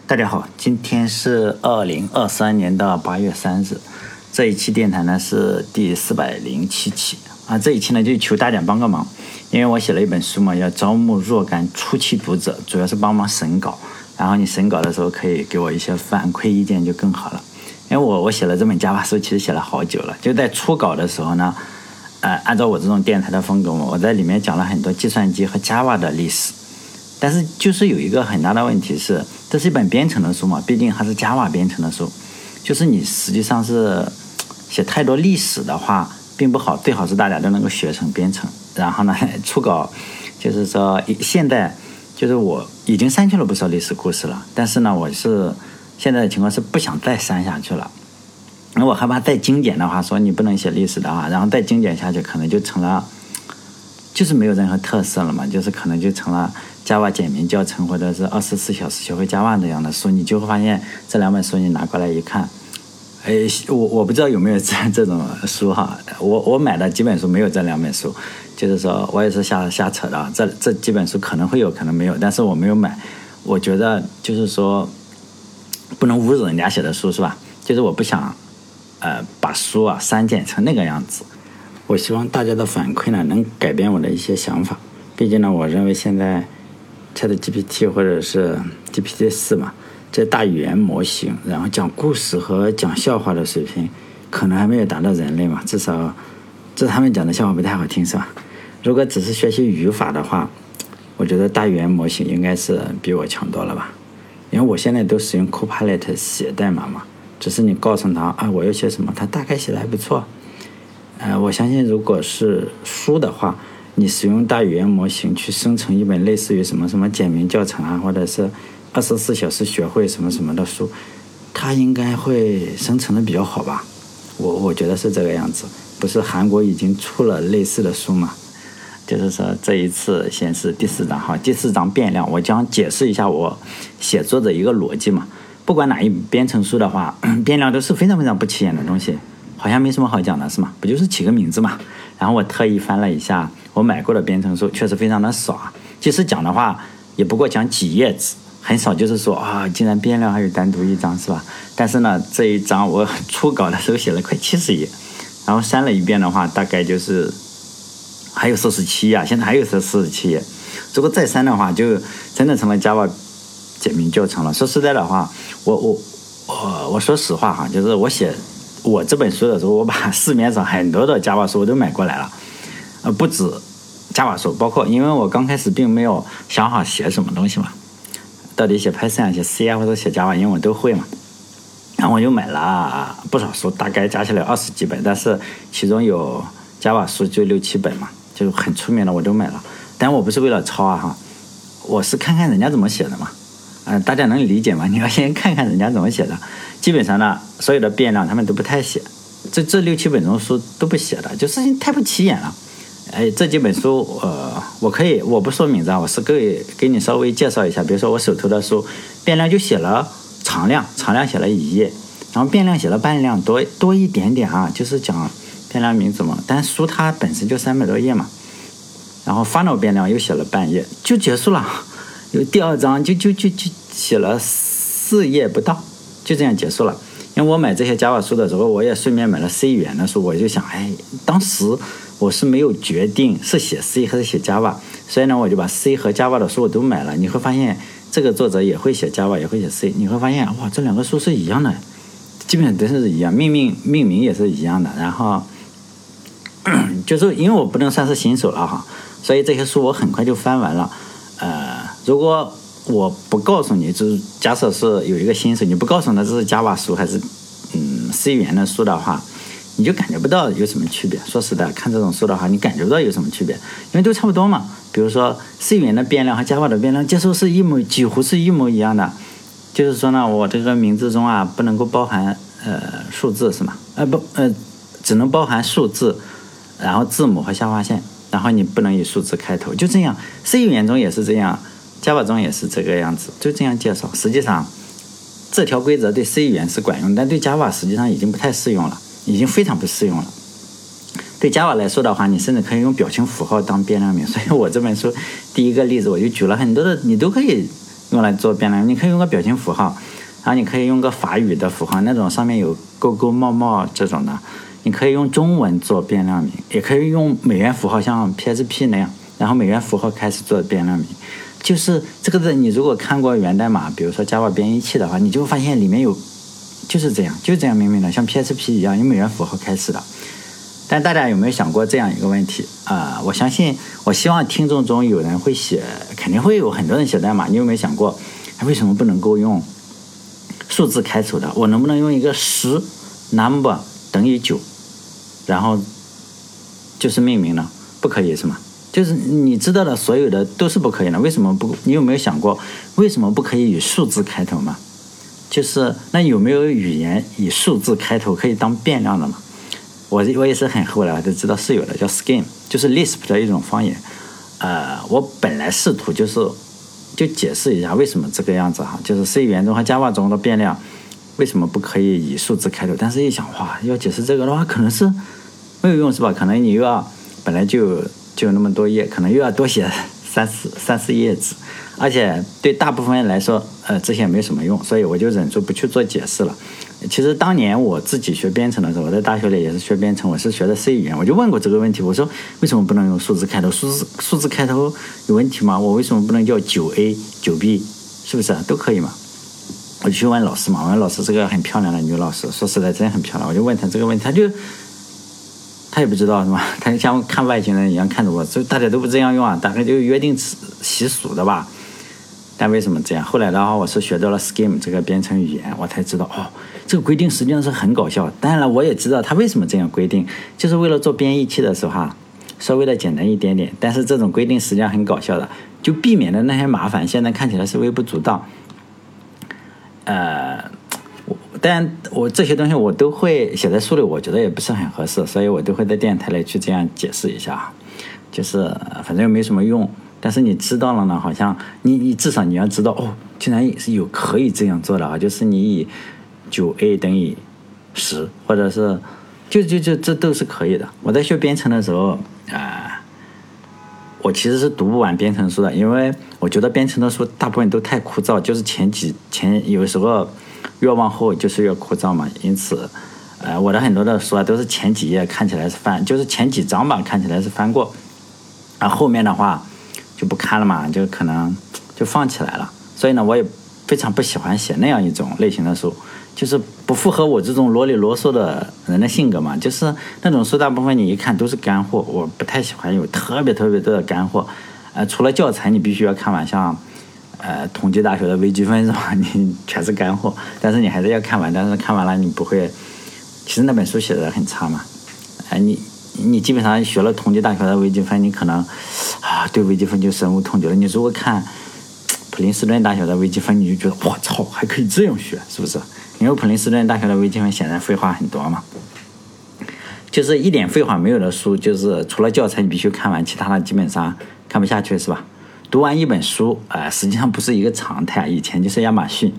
大家好，今天是2023年的8月3日，这一期电台呢是第407期啊。这一期呢就求大家帮个忙，因为我写了一本书嘛，要招募若干初期读者，主要是帮忙审稿。然后你审稿的时候可以给我一些反馈意见就更好了。因为我写了这本 Java 书，其实写了好久了，就在初稿的时候呢，按照我这种电台的风格嘛，我在里面讲了很多计算机和 Java 的历史。但是就是有一个很大的问题是，这是一本编程的书嘛，毕竟还是 Java 编程的书，就是你实际上是写太多历史的话并不好，最好是大家都能够学成编程。然后呢，初稿就是说现在就是我已经删去了不少历史故事了，但是呢，我是现在的情况是不想再删下去了，因为我害怕再精简的话，说你不能写历史的话，然后再精简下去可能就成了就是没有任何特色了嘛，就是可能就成了Java 简明教程或者是24小时学会 Java 这样的书，你就会发现这两本书你拿过来一看，我不知道有没有这种书哈，我买的几本书没有这两本书，就是说我也是瞎扯的，这几本书可能会有可能没有，但是我没有买。我觉得就是说不能侮辱人家写的书是吧，就是我不想把书删减成那个样子。我希望大家的反馈呢能改变我的一些想法，毕竟呢我认为现在ChatGPT 或者是 GPT-4 嘛，这大语言模型，然后讲故事和讲笑话的水平可能还没有达到人类嘛，至少这他们讲的笑话不太好听是吧？如果只是学习语法的话，我觉得大语言模型应该是比我强多了吧，因为我现在都使用 Copilot 写代码嘛，只是你告诉他我要写什么，他大概写的还不错。我相信如果是书的话，你使用大语言模型去生成一本类似于什么什么简明教程或者是24小时学会什么什么的书，它应该会生成的比较好吧，我觉得是这个样子。不是韩国已经出了类似的书吗？就是说这一次先是第4章第4章变量，我将解释一下我写作的一个逻辑嘛。不管哪一编程书的话，变量都是非常非常不起眼的东西，好像没什么好讲的是吗？不就是起个名字嘛。然后我特意翻了一下我买过的编程书，确实非常的少即使讲的话也不过讲几页纸，很少就是说竟然变量还有单独一章是吧？但是呢，这一章我初稿的时候写了快70页，然后删了一遍的话大概就是还有47页，现在还有47页。如果再删的话就真的成了 Java 简明教程了。说实在的话，我说实话就是我写我这本书的时候，我把市面上很多的 Java 书我都买过来了，不止 Java 书，包括因为我刚开始并没有想好写什么东西嘛，到底写 Python 写 C 或者写 Java， 因为我都会嘛。然后我又买了不少书，大概加起来20几本，但是其中有 Java 书就6、7本嘛，就很出名的我都买了。但我不是为了抄我是看看人家怎么写的嘛。大家能理解吗？你要先看看人家怎么写的。基本上呢，所有的变量他们都不太写，这6、7本中书都不写的，就是太不起眼了。这几本书我不说名字我是给你稍微介绍一下。比如说我手头的书，变量就写了常量写了1页，然后变量写了半量多一点点就是讲变量名字嘛。但书它本身就300多页嘛，然后 final 变量又写了半页就结束了。有第2章就写了4页不到，就这样结束了。因为我买这些 Java 书的时候，我也顺便买了 C 语言的书，我就想当时我是没有决定是写 C 还是写 Java， 所以呢我就把 C 和 Java 的书我都买了。你会发现这个作者也会写 Java 也会写 C， 你会发现这两个书是一样的，基本上都是一样，命名也是一样的。然后就是因为我不能算是新手了所以这些书我很快就翻完了。如果我不告诉你，就是假设是有一个新手，你不告诉他这是 Java 书还是C 语言的书的话，你就感觉不到有什么区别。说实在，看这种书的话，你感觉不到有什么区别，因为都差不多嘛。比如说 C 语言的变量和 Java 的变量接受是几乎是一模一样的。就是说呢，我这个名字中不能够包含数字是吗？只能包含数字，然后字母和下划线，然后你不能以数字开头，就这样。C 语言中也是这样，Java 中也是这个样子，就这样介绍。实际上这条规则对 C 语言是管用，但对 Java 实际上已经不太适用了，已经非常不适用了。对 Java 来说的话，你甚至可以用表情符号当变量名。所以我这本书第一个例子我就举了很多的，你都可以用来做变量，你可以用个表情符号，然后你可以用个法语的符号，那种上面有勾勾冒冒这种的，你可以用中文做变量名，也可以用美元符号，像 PHP 那样，然后美元符号开始做变量名。就是这个的，你如果看过源代码，比如说 Java 编译器的话，你就会发现里面有就是这样命名的，像 PHP 一样，用美元符号开始的。但大家有没有想过这样一个问题我相信，我希望听众中有人会写，肯定会有很多人写代码。你有没有想过，为什么不能够用数字开头的？我能不能用一个10 number 等于9，然后就是命名呢？不可以是吗？就是你知道的所有的都是不可以的，为什么不？你有没有想过为什么不可以以数字开头吗？就是那有没有语言以数字开头可以当变量的呢？我也是很后来我才知道是有的，叫 Scheme， 就是 Lisp 的一种方言。我本来试图就解释一下为什么这个样子哈，就是 C 语言中和 Java 中的变量为什么不可以以数字开头？但是一想，哇，要解释这个的话，可能是没有用是吧？可能你又要本来就那么多页，可能又要多写三四页纸，而且对大部分人来说，这些没什么用，所以我就忍住不去做解释了。其实当年我自己学编程的时候，我在大学里也是学编程，我是学的 C 语言，我就问过这个问题，我说为什么不能用数字开头？数字开头有问题吗？我为什么不能叫9A 9B， 是不是都可以嘛？我就去问老师嘛，我问老师这个很漂亮的女老师，说实在真很漂亮，我就问她这个问题，他也不知道是吧？他像看外星人一样看着我，就大家都不这样用啊，大概就约定习俗的吧。但为什么这样？后来的话，我是学到了 Scheme 这个编程语言，我才知道这个规定实际上是很搞笑。当然了，我也知道他为什么这样规定，就是为了做编译器的时候稍微的简单一点点。但是这种规定实际上很搞笑的，就避免了那些麻烦，现在看起来是微不足道。但我这些东西我都会写在书里，我觉得也不是很合适，所以我都会在电台里去这样解释一下，就是反正又没什么用，但是你知道了呢，好像你至少你要知道竟然是有可以这样做的就是你以9A 等于10，或者是就这都是可以的。我在学编程的时候我其实是读不完编程书的，因为我觉得编程的书大部分都太枯燥，就是前有时候越往后就是越枯燥嘛，因此我的很多的书都是前几页看起来是就是前几章吧看起来是翻过，后面的话就不看了嘛，就可能就放起来了。所以呢，我也非常不喜欢写那样一种类型的书，就是不符合我这种啰里啰嗦的人的性格嘛。就是那种书大部分你一看都是干货，我不太喜欢有特别多的干货。除了教材你必须要看完，像统计大学的微积分是吧？你全是干货，但是你还是要看完。但是看完了你不会，其实那本书写的很差嘛。你基本上学了统计大学的微积分，你可能对微积分就深恶痛绝了。你如果看普林斯顿大学的微积分，你就觉得我操，还可以这样学，是不是？因为普林斯顿大学的微积分显然废话很多嘛，就是一点废话没有的书，就是除了教材你必须看完，其他的基本上看不下去，是吧？读完一本书实际上不是一个常态。以前就是亚马逊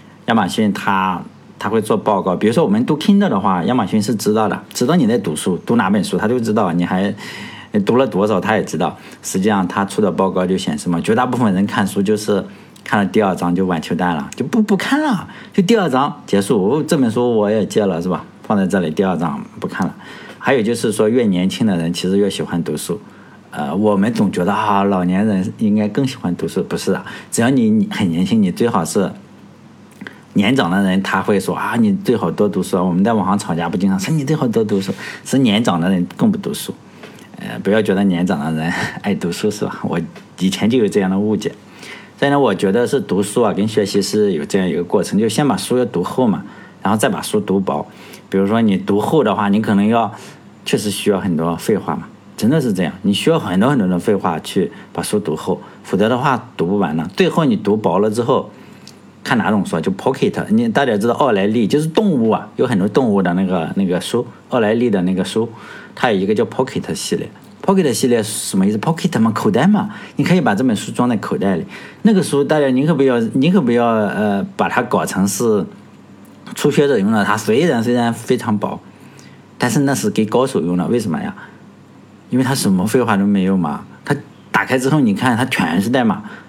他会做报告，比如说我们读 Kindle 的话，亚马逊是知道的，知道你在读书，读哪本书他就知道，你还读了多少他也知道。实际上他出的报告就显示嘛，绝大部分人看书就是看了第2章就完球蛋了，就不看了，就第2章结束，这本书我也戒了是吧，放在这里，第2章不看了。还有就是说，越年轻的人其实越喜欢读书。我们总觉得老年人应该更喜欢读书，不是的，只要你很年轻，你最好是年长的人他会说你最好多读书。我们在网上吵架不经常说你最好多读书，是年长的人更不读书。不要觉得年长的人爱读书是吧？我以前就有这样的误解。所以呢，我觉得是读书跟学习是有这样一个过程，就先把书要读厚嘛，然后再把书读薄。比如说你读厚的话，你可能确实需要很多废话嘛，真的是这样，你需要很多的废话去把书读厚，否则的话读不完了。最后你读薄了之后，看哪种书就 Pocket， 大家知道奥莱丽就是动物有很多动物的那个书，奥莱丽的那个书，它有一个叫 Pocket 系列。Pocket 系列是什么意思？ Pocket 嘛，口袋嘛，你可以把这本书装在口袋里。那个书大家你可不要把它搞成是初学者用的。它虽然非常薄，但是那是给高手用的。为什么呀？因为它什么废话都没有嘛，它打开之后你看它全是代码，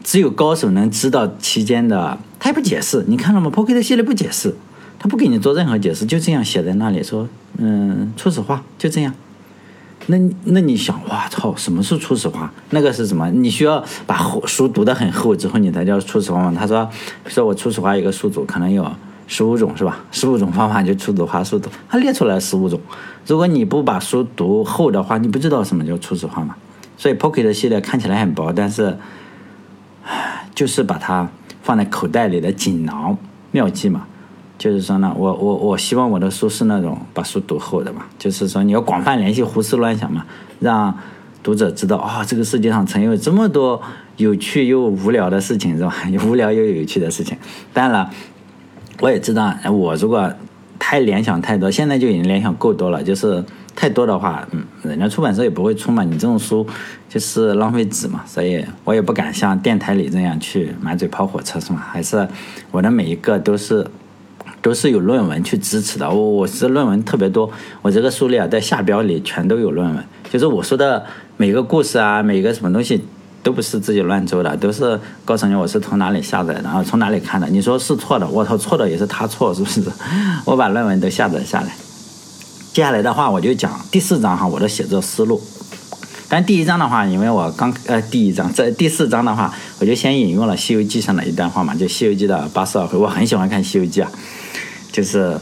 只有高手能知道期间的，他也不解释，你看了吗 ？Pocket 系列不解释，他不给你做任何解释，就这样写在那里说，初始化就这样。那你想，哇操，什么是初始化？那个是什么？你需要把书读得很厚之后，你才叫初始化吗？他说我初始化一个数组可能有15种是吧？15种方法就初始化数组，他列出来15种。如果你不把书读厚的话，你不知道什么叫初始化嘛。所以 Pocket 系列看起来很薄，但是就是把它放在口袋里的锦囊妙计嘛。就是说呢，我希望我的书是那种把书读厚的嘛，就是说你要广泛联系，胡思乱想嘛，让读者知道这个世界上曾有这么多有趣又无聊的事情是吧？无聊又有趣的事情。当然了，我也知道，我如果太联想太多，现在就已经联想够多了，就是太多的话，人家出版社也不会出嘛，你这种书就是浪费纸嘛，所以我也不敢像电台里这样去满嘴跑火车是吗？还是我的每一个都是有论文去支持的，我是论文特别多，我这个书里在下标里全都有论文，就是我说的每个故事啊，每个什么东西都不是自己乱诌的，都是告诉你我是从哪里下载的，然后从哪里看的。你说是错的，我操，错的也是他错，是不是？我把论文都下载下来。接下来的话，我就讲第4章我的写作思路。但第1章的话，因为我在第4章的话，我就先引用了《西游记》上的一段话嘛，就《西游记》的82回，我很喜欢看《西游记》啊。就是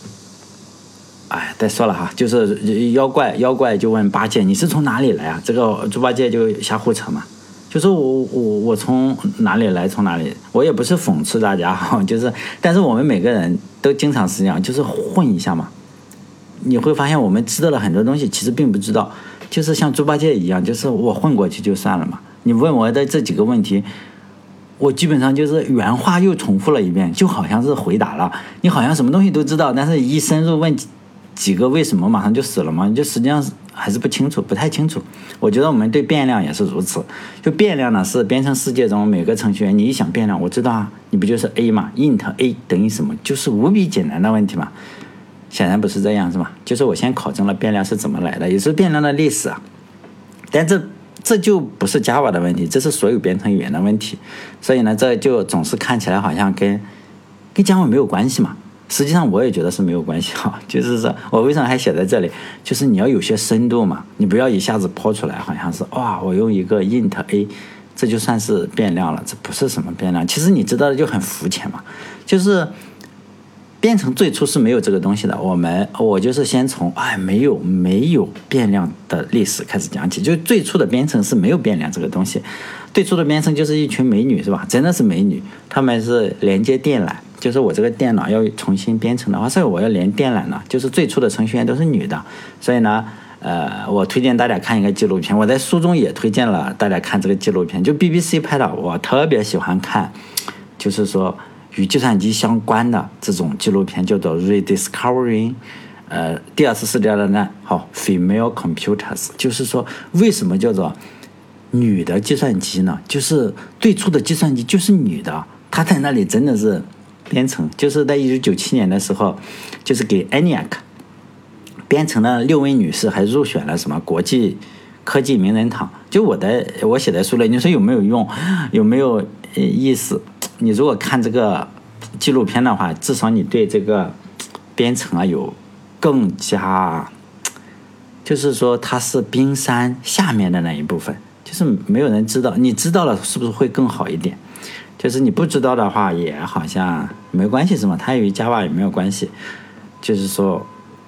再说了哈，就是妖怪就问八戒你是从哪里来啊？这个猪八戒就瞎胡扯嘛，就说我从哪里来从哪里，我也不是讽刺大家哈，就是但是我们每个人都经常是这样，就是混一下嘛。你会发现我们知道了很多东西其实并不知道，就是像猪八戒一样，就是我混过去就算了嘛。你问我的这几个问题，我基本上就是原话又重复了一遍，就好像是回答了，你好像什么东西都知道，但是一深入问几个为什么马上就死了嘛，你就实际上还是不太清楚。我觉得我们对变量也是如此，就变量呢是编程世界中每个程序员，你一想变量，我知道啊，你不就是 a 嘛 ，int a 等于什么，就是无比简单的问题嘛。显然不是这样是吧？就是我先考证了变量是怎么来的，也是变量的历史啊。但这就不是 Java 的问题，这是所有编程语言的问题。所以呢，这就总是看起来好像跟 Java 没有关系嘛。实际上我也觉得是没有关系哈，就是说我为什么还写在这里，就是你要有些深度嘛，你不要一下子抛出来好像是我用一个 int a 这就算是变量了，这不是什么变量，其实你知道的就很肤浅嘛。就是编程最初是没有这个东西的，我就是先从没有变量的历史开始讲起，就最初的编程是没有变量这个东西，最初的编程就是一群美女是吧？真的是美女，她们是连接电缆，就是我这个电脑要重新编程的话，所以我要连电缆了，就是最初的程序员都是女的，所以呢，我推荐大家看一个纪录片，我在书中也推荐了大家看这个纪录片，就 BBC 拍的，我特别喜欢看，就是说与计算机相关的这种纪录片，叫做 Rediscovering 第2次世界大战Female Computers， 就是说为什么叫做女的计算机呢？就是最初的计算机就是女的，她在那里真的是编程，就是在1997年的时候，就是给 ENIAC 编程的6位女士还入选了什么国际科技名人堂。就我写在书里，你说有没有用，有没有意思？你如果看这个纪录片的话，至少你对这个编程有更加，就是说它是冰山下面的那一部分，就是没有人知道，你知道了是不是会更好一点？就是你不知道的话也好像没关系，是吗？它与 Java 也没有关系，就是说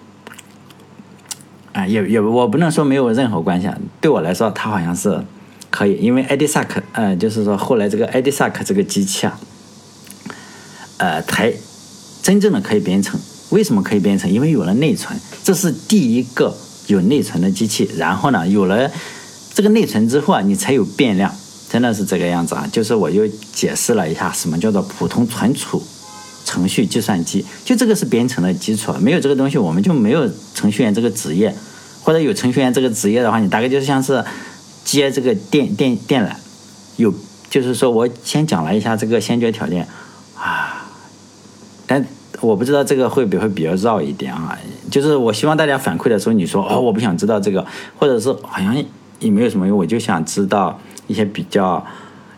也我不能说没有任何关系，对我来说它好像是可以，因为 EDISAC 就是说后来这个 EDISAC 这个机器才真正的可以编程。为什么可以编程？因为有了内存，这是第一个有内存的机器。然后呢，有了这个内存之后你才有变量，真的是这个样子啊。就是我就解释了一下什么叫做普通存储程序计算机，就这个是编程的基础，没有这个东西我们就没有程序员这个职业，或者有程序员这个职业的话，你大概就像是接这个电缆。就是说我先讲了一下这个先决条件但我不知道这个会不会比较绕一点就是我希望大家反馈的时候，你说我不想知道这个，或者是好像也没有什么用，我就想知道一些比较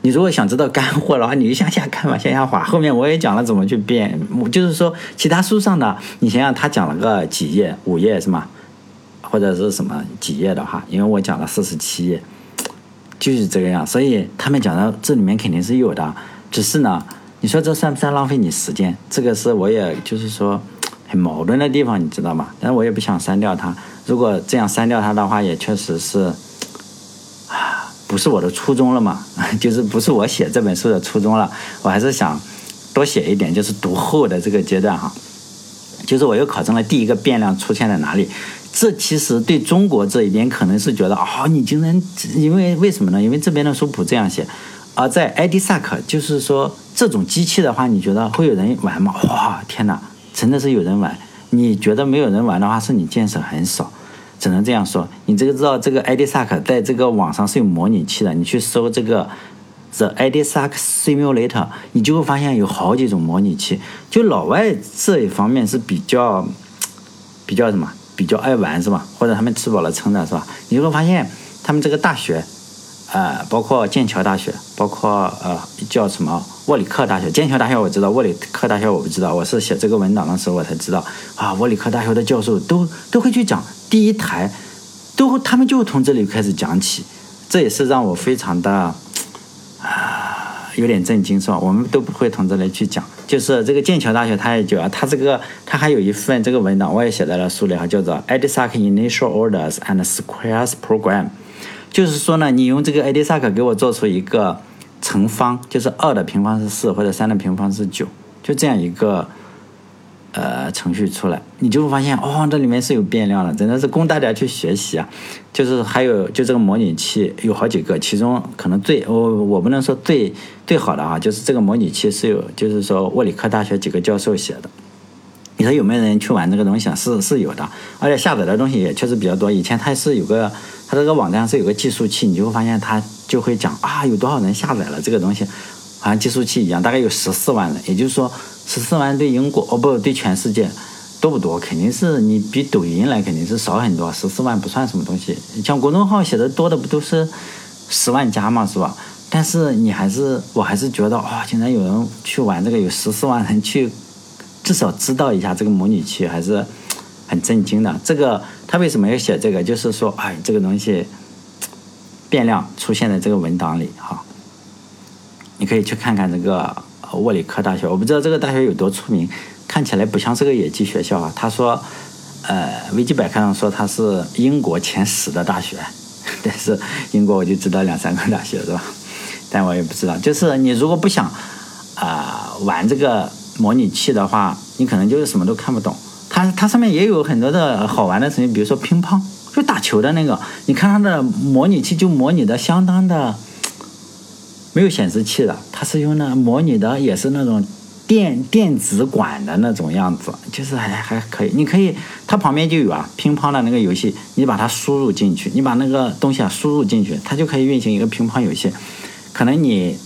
你如果想知道干货的话，你就向下看嘛，向下滑。后面我也讲了怎么去变，就是说其他书上的，你想想他讲了个几页，5页是吗？或者是什么几页的话，因为我讲了47页，就是这个样。所以他们讲的这里面肯定是有的，只是呢，你说这算不算浪费你时间？这个是我也就是说很矛盾的地方，你知道吗？但是我也不想删掉它。如果这样删掉它的话，也确实是不是我的初衷了嘛，就是不是我写这本书的初衷了。我还是想多写一点，就是读后的这个阶段哈。就是我又考证了第一个变量出现在哪里。这其实对中国这一边可能是觉得你竟然，因为什么呢？因为这边的书谱这样写，而在 IDSAC 就是说这种机器的话，你觉得会有人玩吗？哇，天哪，真的是有人玩。你觉得没有人玩的话，是你见识很少，只能这样说。你知道这个 IDSAC 在这个网上是有模拟器的，你去搜这个 The IDSAC Simulator， 你就会发现有好几种模拟器。就老外这一方面是比较什么？比较爱玩是吧？或者他们吃饱了撑的是吧？你就会发现他们这个大学，包括剑桥大学，包括叫什么沃里克大学。剑桥大学我知道，沃里克大学我不知道。我是写这个文档的时候我才知道沃里克大学的教授都会去讲第一台，他们就从这里开始讲起，这也是让我非常的有点震惊是吧？我们都不会从这里去讲。就是这个剑桥大学，它还有一份这个文档，我也写在了书里，叫做 IDSAC Initial Orders and Squares Program。就是说呢，你用这个 IDSAC 给我做出一个乘方，就是2的平方是4，或者3的平方是9，就这样一个程序出来，你就会发现这里面是有变量的，真的是供大家去学习啊。就是还有就这个模拟器有好几个，其中可能我不能说最好的就是这个模拟器是有，就是说沃里克大学几个教授写的。你说有没有人去玩这个东西啊？是有的，而且下载的东西也确实比较多。以前它这个网站是有个计数器，你就会发现它就会讲有多少人下载了这个东西，好像计数器一样，大概有14万人。也就是说14万对英国对全世界多不多？肯定是你比抖音来肯定是少很多，14万不算什么东西。像公众号写的多的不都是10万加嘛，是吧？但是我还是觉得竟然有人去玩这个，有14万人去至少知道一下这个模拟器，还是很震惊的。这个他为什么要写这个？就是说这个东西变量出现在这个文档里你可以去看看这个沃里克大学。我不知道这个大学有多出名，看起来不像是个野鸡学校他说维基百科上说它是英国前10的大学，但是英国我就知道2-3个大学是吧？但我也不知道。就是你如果不想玩这个模拟器的话，你可能就是什么都看不懂。它上面也有很多的好玩的程序，比如说乒乓，就打球的那个，你看它的模拟器就模拟的相当的没有显示器的，它是用的模拟的，也是那种电子管的那种样子，就是还可以。你可以，它旁边就有乒乓的那个游戏，你把它输入进去，你把那个东西输入进去，它就可以运行一个乒乓游戏。可能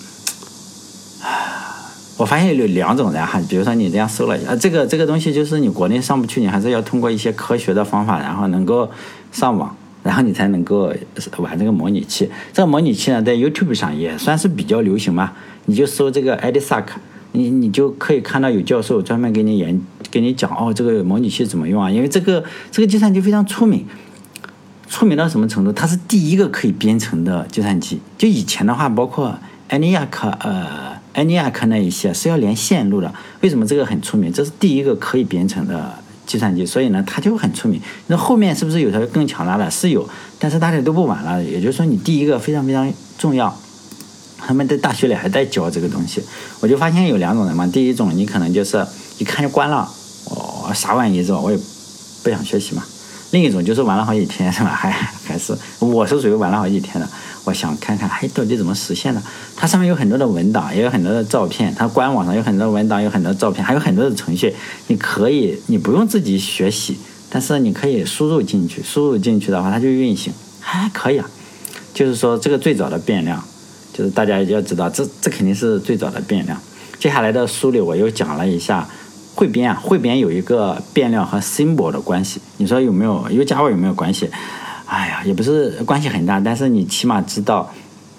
我发现有2种人比如说你这样搜了一下，这个东西就是你国内上不去，你还是要通过一些科学的方法，然后能够上网，然后你才能够玩这个模拟器。这个模拟器呢，在 YouTube 上也算是比较流行嘛。你就搜这个 IDSAC， 你就可以看到有教授专门给你讲这个模拟器怎么用因为这个计算机非常出名到什么程度？它是第一个可以编程的计算机。就以前的话，包括ENIAC 那一些是要连线路的。为什么这个很出名？这是第一个可以编程的计算机，所以呢它就很出名。那后面是不是有条更强大的？是有，但是大家都不玩了。也就是说你第一个非常非常重要，他们在大学里还在教这个东西。我就发现有2种人嘛。第一种你可能就是一看就关了，啥玩意是吧？我也不想学习嘛。另一种就是玩了好几天是吧？还是我是属于玩了好几天的，我想看看到底怎么实现的。它上面有很多的文档，也有很多的照片，它官网上有很多文档，有很多照片，还有很多的程序。你不用自己学习，但是你可以输入进去的话，它就运行，还可以就是说这个最早的变量，就是大家要知道这肯定是最早的变量。接下来的书里我又讲了一下汇编有一个变量和 symbol 的关系，你说有没有？加有没有关系？也不是关系很大，但是你起码知道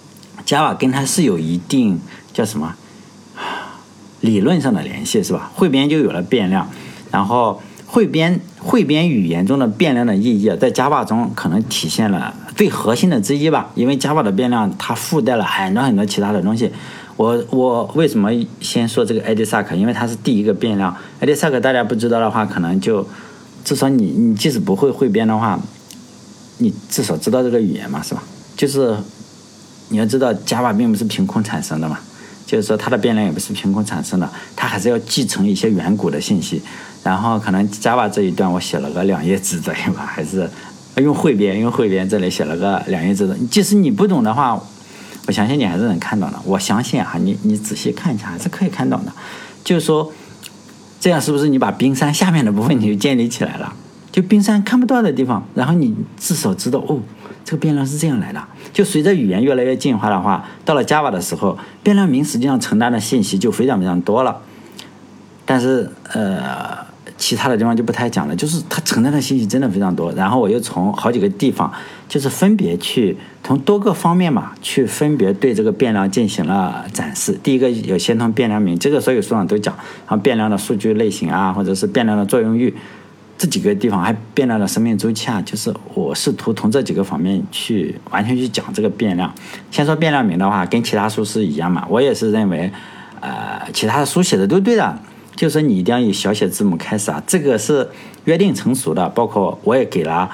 Java 跟它是有一定叫什么理论上的联系，是吧？汇编就有了变量，然后汇编语言中的变量的意义在 Java 中可能体现了最核心的之一吧，因为 Java 的变量它附带了很多其他的东西。我为什么先说这个 IDSAC？ 因为它是第一个变量。IDSAC 大家不知道的话，可能就至少你即使不会汇编的话，你至少知道这个语言嘛，是吧？就是你要知道 Java 并不是凭空产生的嘛，就是说它的变量也不是凭空产生的，它还是要继承一些远古的信息。然后可能 Java 这一段我写了个2页纸左右吧，还是用汇编这里写了个2页纸的。即使你不懂的话，我相信你还是能看到的。我相信你仔细看一下还是可以看到的。就是说，这样是不是你把冰山下面的部分你就建立起来了？就冰山看不到的地方，然后你至少知道这个变量是这样来的。就随着语言越来越进化的话，到了 Java 的时候，变量名实际上承担的信息就非常多了。但是其他的地方就不太讲了，就是它承担的信息真的非常多。然后我又从好几个地方，就是分别去从多个方面嘛，去分别对这个变量进行了展示。第一个有先从变量名，这个所有书上都讲，然后变量的数据类型啊，或者是变量的作用域，这几个地方还变量的生命周期啊，就是我试图从这几个方面去完全去讲这个变量。先说变量名的话，跟其他书是一样嘛，我也是认为，其他的书写的都对的。就是说你一定要以小写字母开始啊，这个是约定成熟的。包括我也给了，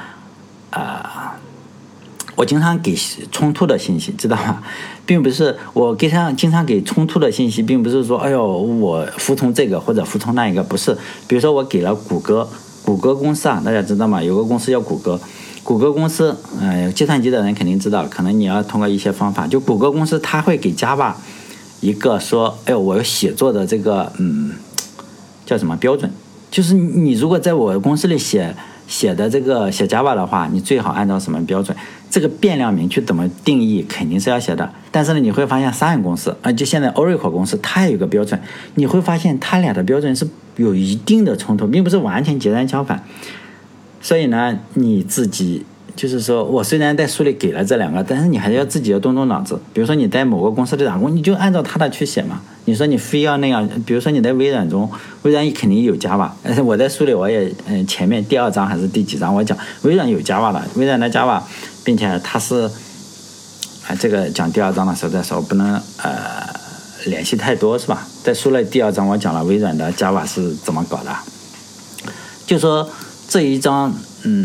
我经常给冲突的信息，知道吗？并不是我经常给冲突的信息，并不是说我服从这个或者服从那一个，不是。比如说我给了谷歌公司啊，大家知道吗？有个公司叫谷歌公司，计算机的人肯定知道，可能你要通过一些方法，就谷歌公司它会给 Java 一个说，我有写作的这个叫什么标准？就是你如果在我公司里写 Java 的话，你最好按照什么标准？这个变量名去怎么定义，肯定是要写的。但是呢，你会发现商业公司就现在 Oracle 公司，它也有个标准，你会发现它俩的标准是有一定的冲突，并不是完全截然相反。所以呢，你自己就是说我虽然在书里给了这2个，但是你还是要自己要动脑子。比如说你在某个公司里打工，你就按照它的去写嘛。你说你非要那样，比如说你在微软中，微软肯定有 Java。我在书里我也前面第2章还是第几章我讲微软有 Java 的，微软的 Java， 并且它是这个讲第2章的时候再说，不能联系太多，是吧？在书里第2章我讲了微软的 Java 是怎么搞的，就说这一章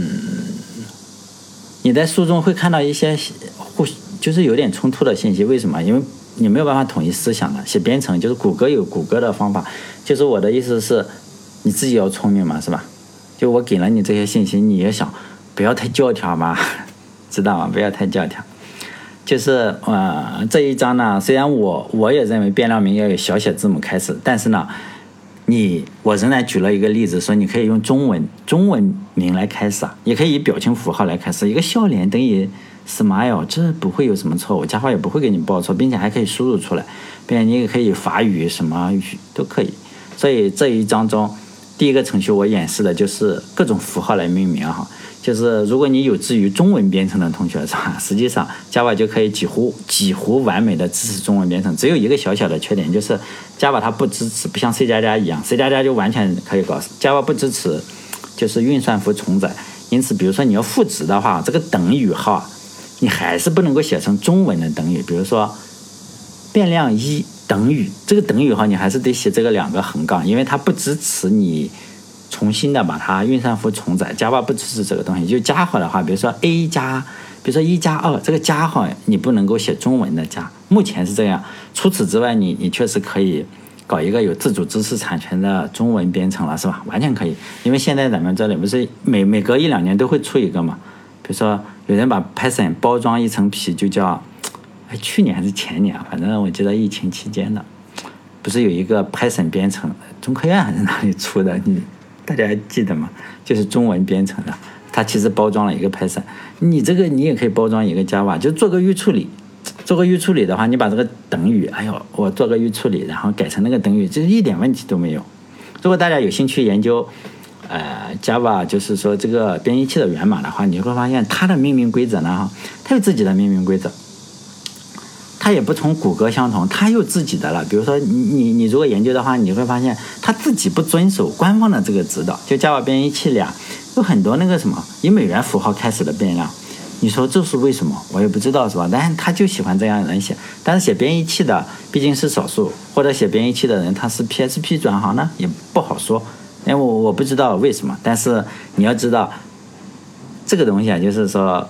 你在书中会看到一些就是有点冲突的信息。为什么？因为你没有办法统一思想的。写编程就是谷歌有谷歌的方法，就是我的意思是你自己要聪明嘛，是吧？就我给了你这些信息，你也想不要太教条嘛，知道吗？不要太教条。就是这一章呢，虽然我也认为变量名要有小写字母开始，但是呢我仍然举了一个例子，说你可以用中文名来开始也可以以表情符号来开始，一个笑脸等于 smile， 这不会有什么错误，Java 也不会给你报错，并且还可以输入出来，并且你也可以法语什么语都可以。所以这一章中第一个程序我演示的就是各种符号来命名就是如果你有志于中文编程的同学是吧，实际上 Java 就可以几乎完美的支持中文编程。只有一个小小的缺点，就是 Java 它不支持，不像 C++ 一样 ，C++ 就完全可以搞 ，Java 不支持就是运算符重载。因此比如说你要赋值的话，这个等语号你还是不能够写成中文的等语。比如说变量1等于这个等语号，你还是得写这个2个横杠，因为它不支持你重新的把它运算符重载。 Java 不支持这个东西。就加号的话，比如说 1加2，这个加号你不能够写中文的加，目前是这样。除此之外，你确实可以搞一个有自主知识产权的中文编程了，是吧？完全可以。因为现在咱们这里不是每隔1-2年都会出一个嘛。比如说有人把 Python 包装一层皮，就叫去年还是前年，反正我记得疫情期间的，不是有一个 Python 编程，中科院还是哪里出的，大家还记得吗？就是中文编程的，它其实包装了一个 Python。你这个你也可以包装一个 Java， 就做个预处理。做个预处理的话，你把这个等语，我做个预处理，然后改成那个等语，这一点问题都没有。如果大家有兴趣研究Java， 就是说这个编译器的源码的话，你会发现它的命名规则呢，它有自己的命名规则。 它也不同骨骼相同，它有自己的了。比如说你如果研究的话，你会发现它自己不遵守官方的这个指导。就 Java 编译器里有很多那个什么以美元符号开始的变量，你说这是为什么？我也不知道，是吧？但是他就喜欢这样人写。但是写编译器的毕竟是少数，或者写编译器的人他是 PHP 转行呢，也不好说。因为我不知道为什么，但是你要知道这个东西就是说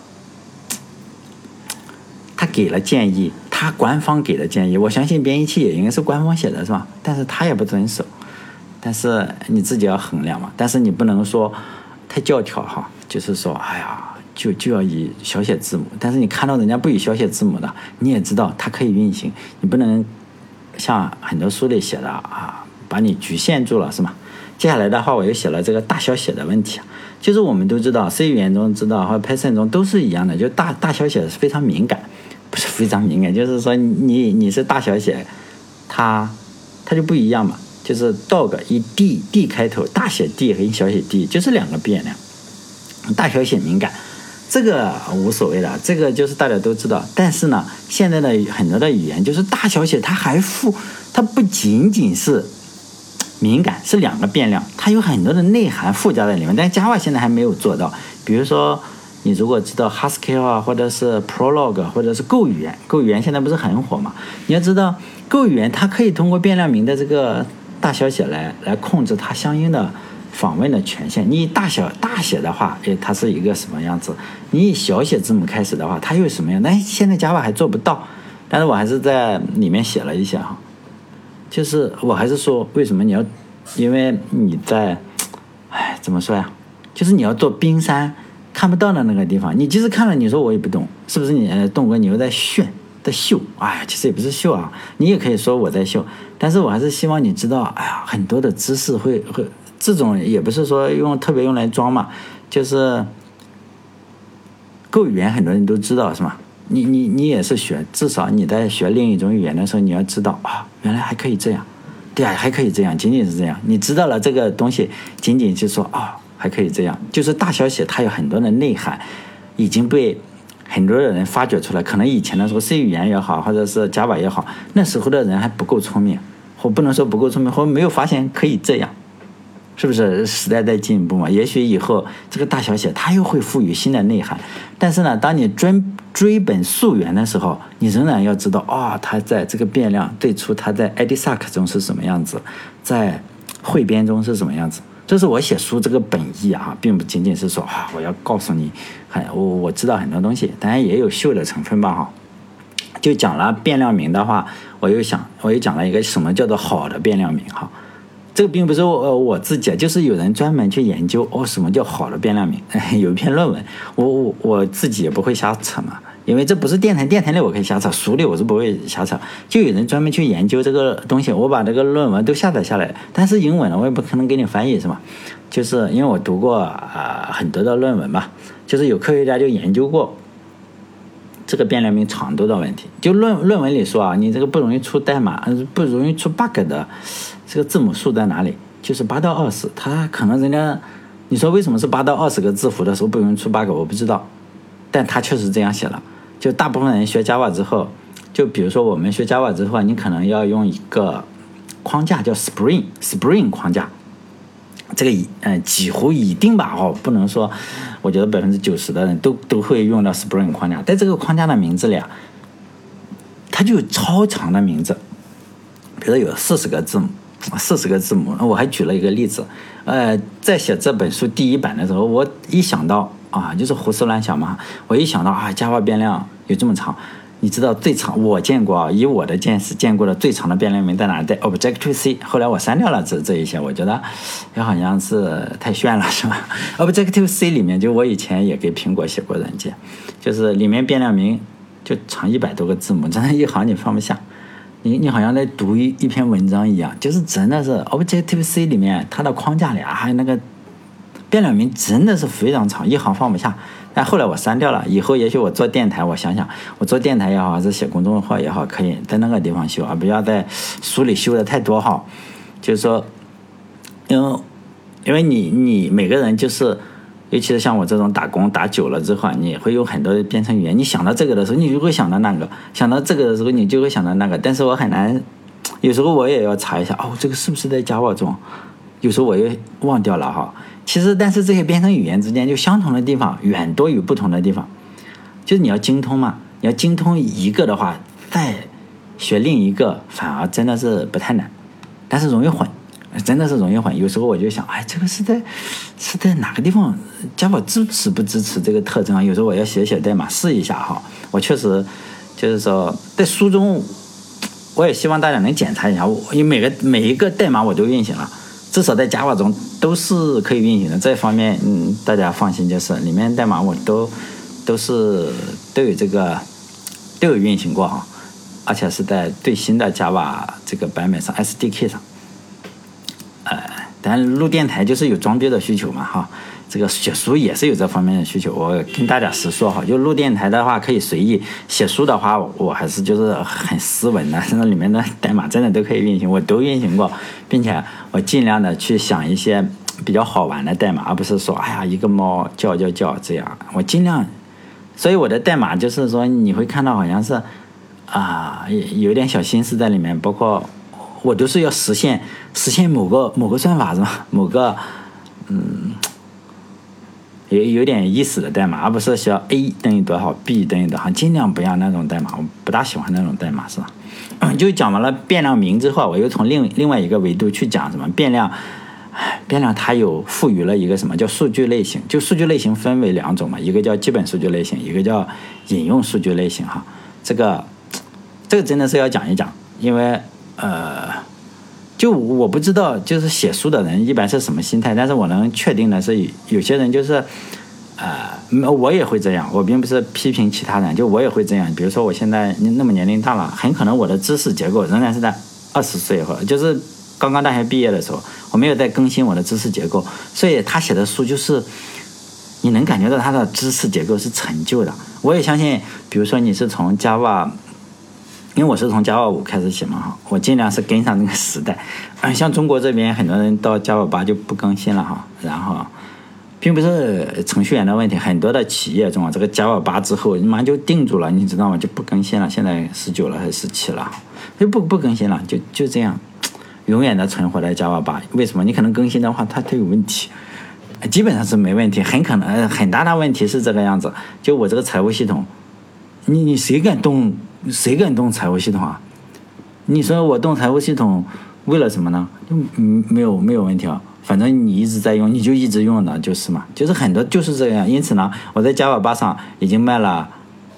他给了建议，他官方给的建议，我相信编译器也应该是官方写的，是吧？但是他也不遵守，但是你自己要衡量嘛。但是你不能说太教条哈，就是说哎呀就要以小写字母，但是你看到人家不以小写字母的，你也知道它可以运行，你不能像很多书里写的把你局限住了，是吗？接下来的话我又写了这个大小写的问题，就是我们都知道 C 语言中知道和 Python 中都是一样的，就大小写是非常敏感，不是非常敏感，就是说你是大小写，它就不一样嘛，就是 dog 以 D 开头，大写 D 和小写 D 就是两个变量，大小写敏感，这个无所谓的，这个就是大家都知道。但是呢，现在的很多的语言就是大小写它不仅仅是敏感，是两个变量，它有很多的内涵附加在里面，但 Java 现在还没有做到。比如说你如果知道 Haskell 或者是 Prolog 或者是 Go 语言现在不是很火嘛？你要知道 Go 语言它可以通过变量名的这个大小写来控制它相应的访问的权限。你以大写的话，它是一个什么样子？你以小写字母开始的话，它又是什么样？但现在 Java 还做不到，但是我还是在里面写了一下哈。就是我还是说，为什么因为你在，怎么说呀？就是你要做冰山看不到的那个地方，你即使看了，你说我也不懂，是不是你动哥你又在秀？其实也不是秀啊，你也可以说我在秀，但是我还是希望你知道，很多的知识会这种也不是说特别用来装嘛，就是Go语言很多人都知道，是吗？你也是学，至少你在学另一种语言的时候，你要知道原来还可以这样，对啊，还可以这样，仅仅是这样，你知道了这个东西，仅仅是说还可以这样，就是大小写它有很多的内涵，已经被很多人发掘出来。可能以前的时候 C 语言也好，或者是 Java 也好，那时候的人还不够聪明，或不能说不够聪明，或没有发现可以这样。是不是时代在进步嘛？也许以后这个大小写它又会赋予新的内涵，但是呢，当你追本溯源的时候，你仍然要知道它在这个变量最初它在 IDSAC 中是什么样子，在汇编中是什么样子。这是我写书这个本意并不仅仅是说我要告诉你我知道很多东西，当然也有秀的成分吧就讲了变量名的话，我又讲了一个什么叫做好的变量名这个并不是我自己，就是有人专门去研究什么叫好的变量名有一篇论文，我自己也不会瞎扯嘛，因为这不是电台里我可以瞎扯，书里我是不会瞎扯，就有人专门去研究这个东西，我把这个论文都下载下来，但是英文我也不可能给你翻译，是吧？就是因为我读过很多的论文嘛，就是有科学家就研究过这个变量名长度的问题，就论文里说你这个不容易出代码，不容易出 bug 的这个字母数在哪里？就是8到20，它可能人家你说为什么是8到20个字符的时候不容易出 bug， 我不知道，但他确实这样写了。就大部分人学 Java 之后，就比如说我们学 Java 之后，你可能要用一个框架叫 Spring 框架。这个几乎一定吧不能说，我觉得90%的人都会用到 Spring 框架。在这个框架的名字里它就有超长的名字，比如说有40个字母。我还举了一个例子，在写这本书第一版的时候，我一想到就是胡思乱想嘛，我一想到Java 变量有这么长。你知道最长我见过以我的见识见过的最长的变量名在哪？在 Objective-C， 后来我删掉了这一些，我觉得好像是太炫了，是吧？ Objective-C 里面就我以前也给苹果写过软件，就是里面变量名就长100多个字母，真的一行你放不下，你好像在读一篇文章一样，就是真的是 Objective-C 里面它的框架里还有那个变量名真的是非常长，一行放不下。但后来我删掉了，以后也许我做电台，我想想我做电台也好，还是写公众号也好，可以在那个地方修不要在书里修的太多就是说因为你每个人就是尤其是像我这种打工打久了之后，你会有很多编程语言，你想到这个的时候，你就会想到那个；想到这个的时候，你就会想到那个。但是我很难，有时候我也要查一下，这个是不是在 Java 中？有时候我也忘掉了哈。其实，但是这些编程语言之间就相同的地方远多于不同的地方，就是你要精通嘛。你要精通一个的话，再学另一个反而真的是不太难，但是容易混。真的是容易混，有时候我就想，这个是在哪个地方 Java 支持不支持这个特征啊？有时候我要写代码试一下哈。我确实就是说，在书中，我也希望大家能检查一下，因为每一个代码我都运行了，至少在 Java 中都是可以运行的。这方面，大家放心，就是里面代码我都有这个都有运行过哈，而且是在最新的 Java 这个版本上 SDK 上。但录电台就是有装备的需求嘛哈，这个写书也是有这方面的需求。我跟大家实说哈，就录电台的话可以随意，写书的话我还是就是很斯文的，那里面的代码真的都可以运行，我都运行过，并且我尽量的去想一些比较好玩的代码，而不是说一个猫叫这样，我尽量。所以我的代码就是说你会看到好像是有点小心思在里面，包括我都是要实现某个算法是吧？某个有点意思的代码，而不是写 A 等于多少 B 等于多少，尽量不要那种代码，我不大喜欢那种代码是吧？就讲完了变量名之后，我又从另外一个维度去讲什么变量它有赋予了一个什么叫数据类型，就数据类型分为两种嘛，一个叫基本数据类型，一个叫引用数据类型哈。这个真的是要讲一讲，因为就我不知道就是写书的人一般是什么心态，但是我能确定的是有些人就是我也会这样，我并不是批评其他人，就我也会这样。比如说我现在那么年龄大了，很可能我的知识结构仍然是在20岁或者就是刚刚大学毕业的时候，我没有在更新我的知识结构，所以他写的书就是你能感觉到他的知识结构是陈旧的。我也相信，比如说你是从 Java， 因为我是从 Java 5开始写嘛哈，我尽量是跟上那个时代。像中国这边很多人到 Java 8就不更新了哈，然后并不是程序员的问题，很多的企业中这个 Java 8之后马上就定住了，你知道吗？就不更新了，现在19了还是17了，就不更新了，就这样永远的存活在 Java 8。为什么？你可能更新的话它有问题，基本上是没问题，很可能很大的问题是这个样子。就我这个财务系统，你谁敢动财务系统啊？你说我动财务系统为了什么呢？没有问题啊，反正你一直在用，你就一直用的，就是嘛，就是很多就是这样。因此呢，我在 Java 8上已经卖了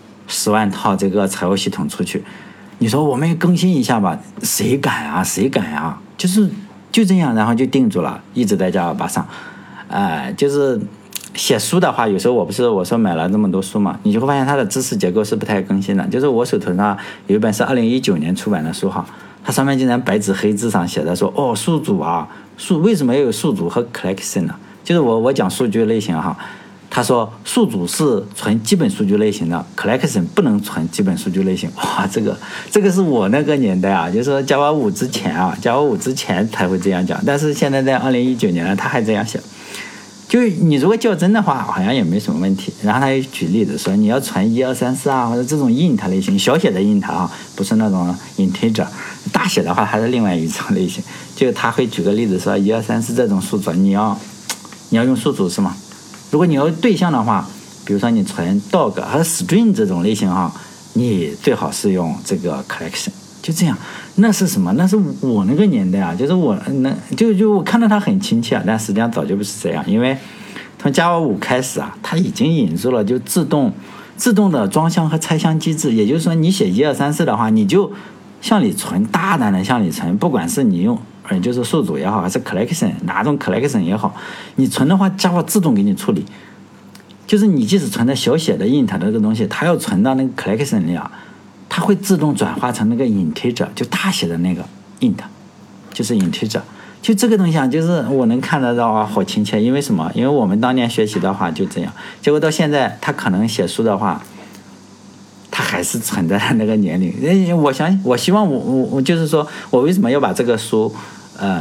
10万套这个财务系统出去。你说我们更新一下吧，谁敢啊？就这样，然后就定住了，一直在 Java 8上。就是写书的话，有时候我说买了这么多书嘛，你就会发现它的知识结构是不太更新的。就是我手头上有一本是2019年出版的书哈，它上面竟然白纸黑字上写的说，数组为什么要有数组和 collection 呢？就是我讲数据类型哈，他说数组是存基本数据类型的 ，collection 不能存基本数据类型。哇，这个是我那个年代啊，就是说 Java 5之前，Java 5之前才会这样讲，但是现在在2019年了，他还这样写。就你如果较真的话，好像也没什么问题。然后他又举例子说，你要传1、2、3、4或者这种 int 类型，小写的 int 不是那种 integer。大写的话，还是另外一种类型。就他会举个例子说，1、2、3、4这种数组，你要用数组是吗？如果你要对象的话，比如说你传 dog 和 string 这种类型你最好是用这个 collection。就这样，那是什么？那是我那个年代就是我我看到它很亲切，但实际上早就不是这样。因为从 Java 5开始它已经引入了就自动的装箱和拆箱机制。也就是说，你写1、2、3、4的话，你就向里存，大胆的向里存，不管是你用就是数组也好，还是 collection 哪种 collection 也好，你存的话，Java 自动给你处理。就是你即使存的小写的 int 的这个东西，它要存到那个 collection 里它会自动转化成那个 integer， 就大写的那个 int， 就是 integer。就这个东西就是我能看得到好亲切。因为什么？因为我们当年学习的话就这样，结果到现在他可能写书的话，他还是存在那个年龄。我希望我就是说我为什么要把这个书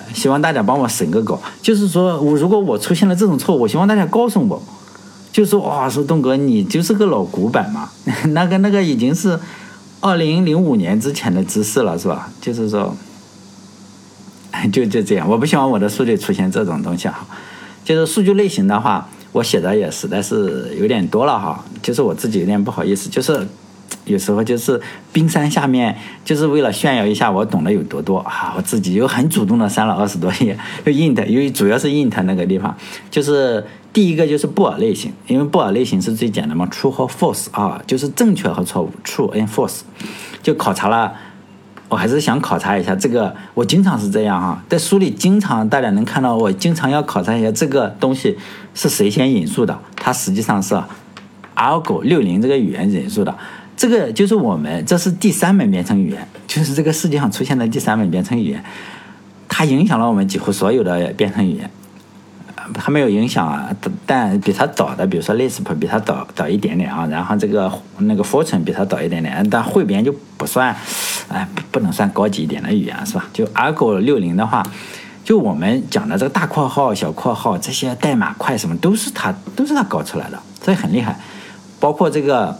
希望大家帮我审个稿，就是说如果我出现了这种错误，我希望大家告诉我，就说哇，说东哥你就是个老古板嘛，那个已经是2005年之前的知识了，是吧？就是说，就这样，我不希望我的数据出现这种东西哈。就是数据类型的话，我写的也实在是有点多了哈，就是我自己有点不好意思，就是有时候就是冰山下面，就是为了炫耀一下我懂得有多啊，我自己又很主动的删了20多页，就 int， 因为主要是 int 那个地方，就是第一个就是布尔类型，因为布尔类型是最简单嘛 ，true 和 false 啊，就是正确和错误 ，true and false， 就考察了。我还是想考察一下这个，我经常是这样哈，在书里经常大家能看到，我经常要考察一下这个东西是谁先引述的，它实际上是 ALGO60这个语言引述的。这个就是这是第3门编程语言，就是这个世界上出现的第3门编程语言，它影响了我们几乎所有的编程语言。它没有影响啊，但比它早的，比如说 Lisp 比它早一点点啊，然后那个 Fortran 比它早一点点，但汇编就不算，不能算高级一点的语言是吧？就 ALGO60的话，就我们讲的这个大括号、小括号这些代码块什么都是它搞出来的，所以很厉害。包括这个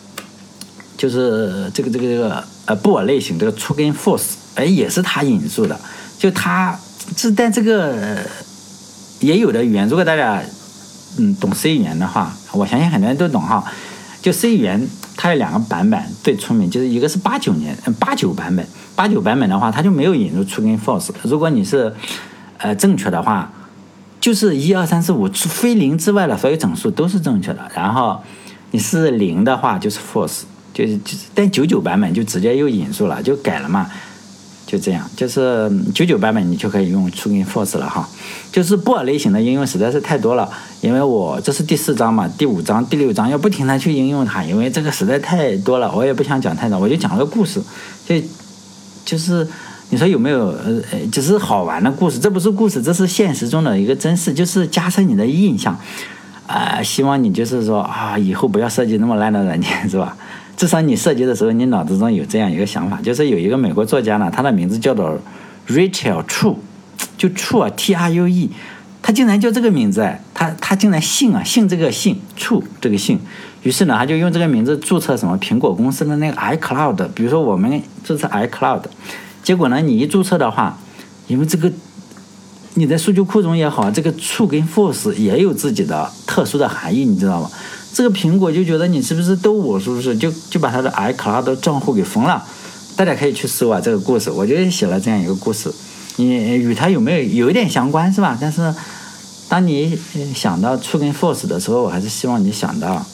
就是这个布尔类型这个 true 跟 false， 也是他引述的，就他但这个。也有的语言，如果大家懂 C 语言的话，我相信很多人都懂哈。就 C 语言它有2个版本最出名，就是一个是89版本，89版本的话它就没有引入 true 跟 false。如果你是正确的话，就是1、2、3、4、5，非0之外的所有整数都是正确的。然后你是0的话就是 false，但99版本就直接又引述了，就改了嘛。就这样，就是99版本你就可以用 true 跟 false 了哈。就是布尔类型的应用实在是太多了，因为这是第4章嘛，第5章、第6章要不停的去应用它，因为这个实在太多了，我也不想讲太多，我就讲个故事，就是你说有没有只是好玩的故事，这不是故事，这是现实中的一个真事，就是加深你的印象希望你就是说以后不要设计那么烂的软件是吧？至少你设计的时候，你脑子中有这样一个想法，就是有一个美国作家呢，他的名字叫做 Rachel True， 就 True True， 他竟然叫这个名字他竟然姓这个姓 True 这个姓，于是呢，他就用这个名字注册什么苹果公司的那个 iCloud， 比如说我们注册 iCloud， 结果呢，你一注册的话，因为这个你在数据库中也好，这个 True 跟 False 也有自己的特殊的含义，你知道吗？这个苹果就觉得你是不是逗我，是不是就把他的 iCloud 账户给封了？大家可以去搜这个故事，我就写了这样一个故事，你与它有一点相关是吧？但是当你想到 true 跟 false 的时候，我还是希望你想到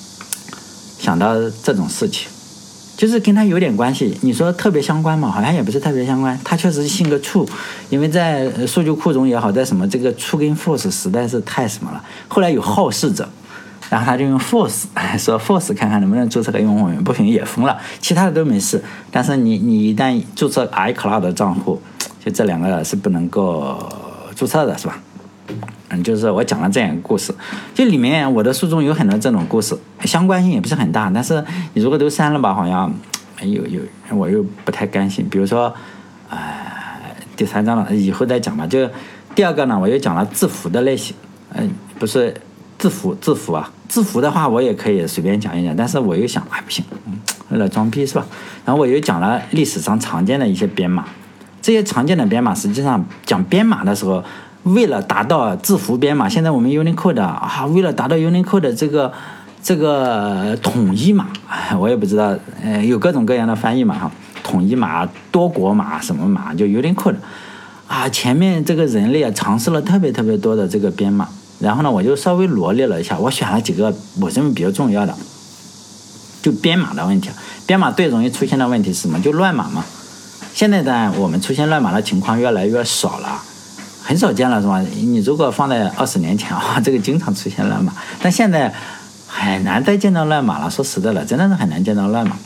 这种事情，就是跟它有点关系。你说特别相关嘛？好像也不是特别相关。它确实姓个 true， 因为在数据库中也好，在什么这个 true 跟 false 实在是太什么了。后来有好事者。然后他就用 false 说 false 看看能不能注册个用户名，不行也封了，其他的都没事。但是你一旦注册 iCloud 的账户，就这2个是不能够注册的，是吧？就是我讲了这样一个故事，就里面我的书中有很多这种故事，相关性也不是很大，但是你如果都删了吧，好像我又不太甘心。比如说第3章了，以后再讲吧。就第2个呢，我又讲了字符的类型，不是字符的话我也可以随便讲一讲，但是我又想不行，为了装逼是吧？然后我又讲了历史上常见的一些编码，这些常见的编码实际上讲编码的时候，为了达到字符编码，现在我们 Unicode 为了达到 Unicode 这个统一码，我也不知道有各种各样的翻译码统一码、多国码什么码，就 Unicode 前面这个人类尝试了特别特别多的这个编码。然后呢，我就稍微罗列了一下，我选了几个我认为比较重要的，就编码的问题。编码最容易出现的问题是什么？就乱码嘛。现在呢，我们出现乱码的情况越来越少了，很少见了，是吧？你如果放在20年前这个经常出现乱码，但现在很难再见到乱码了。说实在的，真的是很难见到乱码。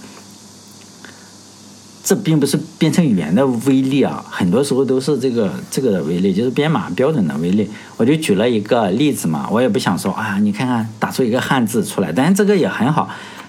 这并不是编程语言的威力很多时候都是这个的威力，就是编码标准的威力。我就举了一个例子嘛，我也不想说你看看打出一个汉字出来，但是这个也很好。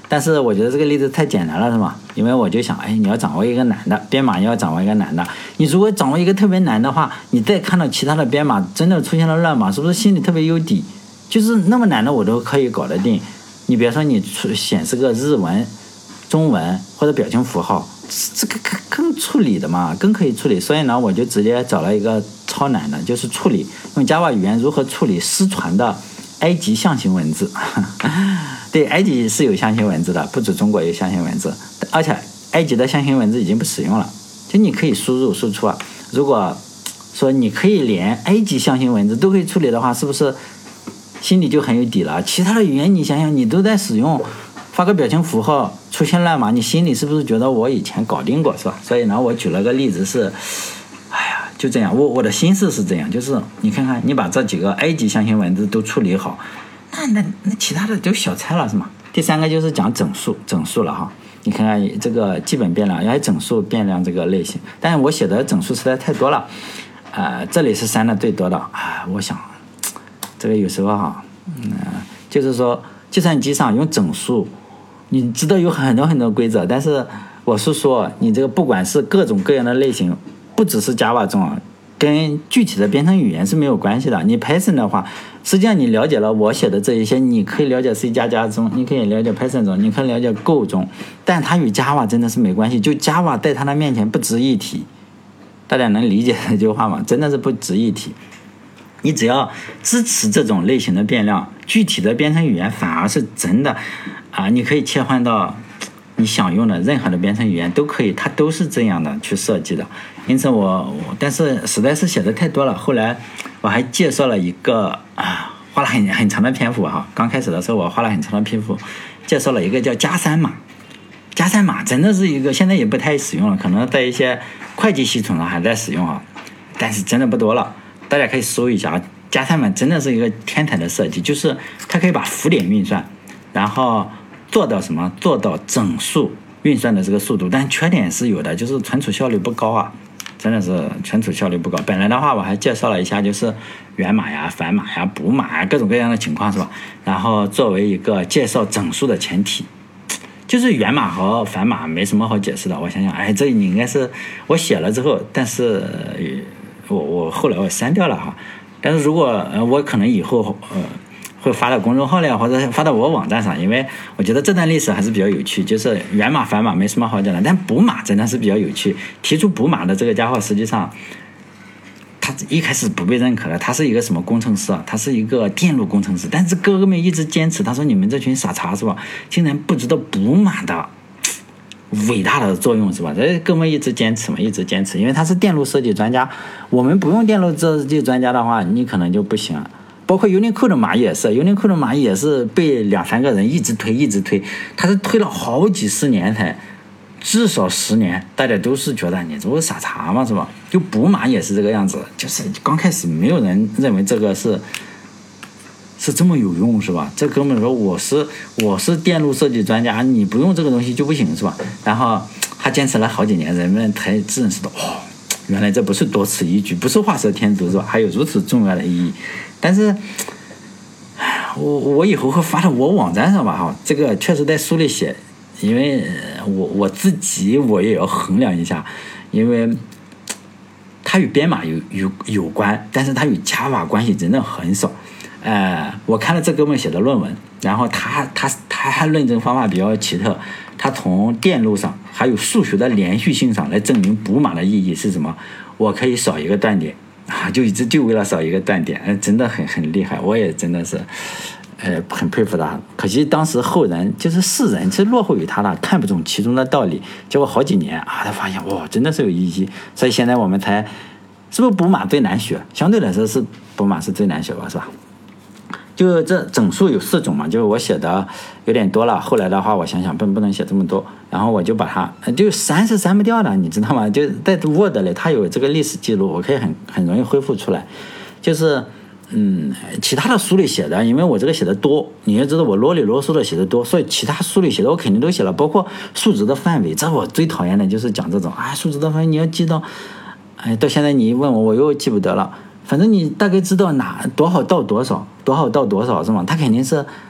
但是我觉得这个例子太简单了，是吧？因为我就想，哎，你要掌握一个难的编码，你要掌握一个难的。你如果掌握一个特别难的话，你再看到其他的编码真的出现了乱码，是不是心里特别有底？就是那么难的我都可以搞得定。你比如说你显示个日文、中文或者表情符号，这个更处理的嘛，更可以处理。所以呢，我就直接找了一个超难的，就是处理用 Java 语言如何处理失传的埃及象形文字。对，埃及是有象形文字的，不止中国有象形文字，而且埃及的象形文字已经不使用了，就你可以输入输出啊。如果说你可以连埃及象形文字都可以处理的话，是不是心里就很有底了？其他的语言你想想，你都在使用，发个表情符号出现乱码，你心里是不是觉得我以前搞定过，是吧？所以呢，我举了个例子是，哎呀，就这样，我的心思是这样，就是你看看，你把这几个埃及象形文字都处理好，那其他的都小菜了，是吗？第三个就是讲整数了哈。你看看这个基本变量，还有整数变量这个类型，但是我写的整数实在太多了，这里是删的最多的啊。我想这个有时候哈，就是说计算机上用整数，你知道有很多很多规则，但是我是说你这个不管是各种各样的类型，不只是 Java 中啊，跟具体的编程语言是没有关系的。你 Python 的话，实际上你了解了我写的这一些，你可以了解 C++ 中，你可以了解 Python 中，你可以了解 Go 中，但它与 Java 真的是没关系，就 Java 在它的面前不值一提。大家能理解这句话吗？真的是不值一提。你只要支持这种类型的变量，具体的编程语言反而是真的你可以切换到你想用的任何的编程语言都可以，它都是这样的去设计的。因此但是实在是写的太多了，后来我还介绍了一个花了很长的篇幅哈。刚开始的时候我花了很长的篇幅介绍了一个叫加三码。加三码真的是一个现在也不太使用了，可能在一些会计系统上还在使用啊，但是真的不多了。大家可以搜一下，加三码真的是一个天才的设计，就是它可以把浮点运算，然后做到什么？做到整数运算的这个速度，但缺点是有的，就是存储效率不高啊，真的是存储效率不高。本来的话我还介绍了一下，就是源码呀、繁码呀、补码呀各种各样的情况，是吧？然后作为一个介绍整数的前提，就是源码和繁码没什么好解释的。我想想，这你应该是我写了之后，但是我后来我删掉了哈。但是如果我可能以后会发到公众号里，或者发到我网站上，因为我觉得这段历史还是比较有趣。就是源码繁码没什么好讲的，但补码真的是比较有趣。提出补码的这个家伙，实际上他一开始不被认可的，他是一个什么工程师啊？他是一个电路工程师，但是哥们一直坚持，他说你们这群傻叉是吧？竟然不知道补码的伟大的作用是吧？这哥们一直坚持嘛，一直坚持，因为他是电路设计专家。我们不用电路设计专家的话，你可能就不行。包括 Unicode 的码也是 ，Unicode 的码也是被2-3个人一直推，他是推了好几十年才，至少10年，大家都是觉得你这不是傻叉嘛，是吧？就补码也是这个样子，就是刚开始没有人认为这个是这么有用，是吧？这哥们说我是电路设计专家，你不用这个东西就不行，是吧？然后他坚持了好几年，人们才认识到，原来这不是多此一举，不是画蛇添足，是吧？还有如此重要的意义。但是我以后会发到我网站上吧，哈，这个确实在书里写，因为我自己我也要衡量一下，因为它与编码有关，但是它与 Java 关系真的很少。我看了这哥们写的论文，然后他论证方法比较奇特，他从电路上还有数学的连续性上来证明补码的意义是什么。我可以少一个断点就为了少一个断点，真的很厉害，我也真的是很佩服他。可惜当时后人就是世人是落后于他的，看不懂其中的道理，结果好几年他发现真的是有意义，所以现在我们才是不是补码最难学？相对来说是补码是最难学吧，是吧？就这整数有4种嘛，就是我写的有点多了，后来的话我想想不能写这么多，然后我就把它就删是删不掉的，你知道吗？就在 Word 里它有这个历史记录，我可以很容易恢复出来。就是其他的书里写的，因为我这个写的多，你也知道我啰里啰嗦的写的多，所以其他书里写的我肯定都写了，包括数值的范围，这我最讨厌的就是讲这种数值的范围你要记到，到现在你一问我又记不得了。反正你大概知道多少到多少是吗？它肯定是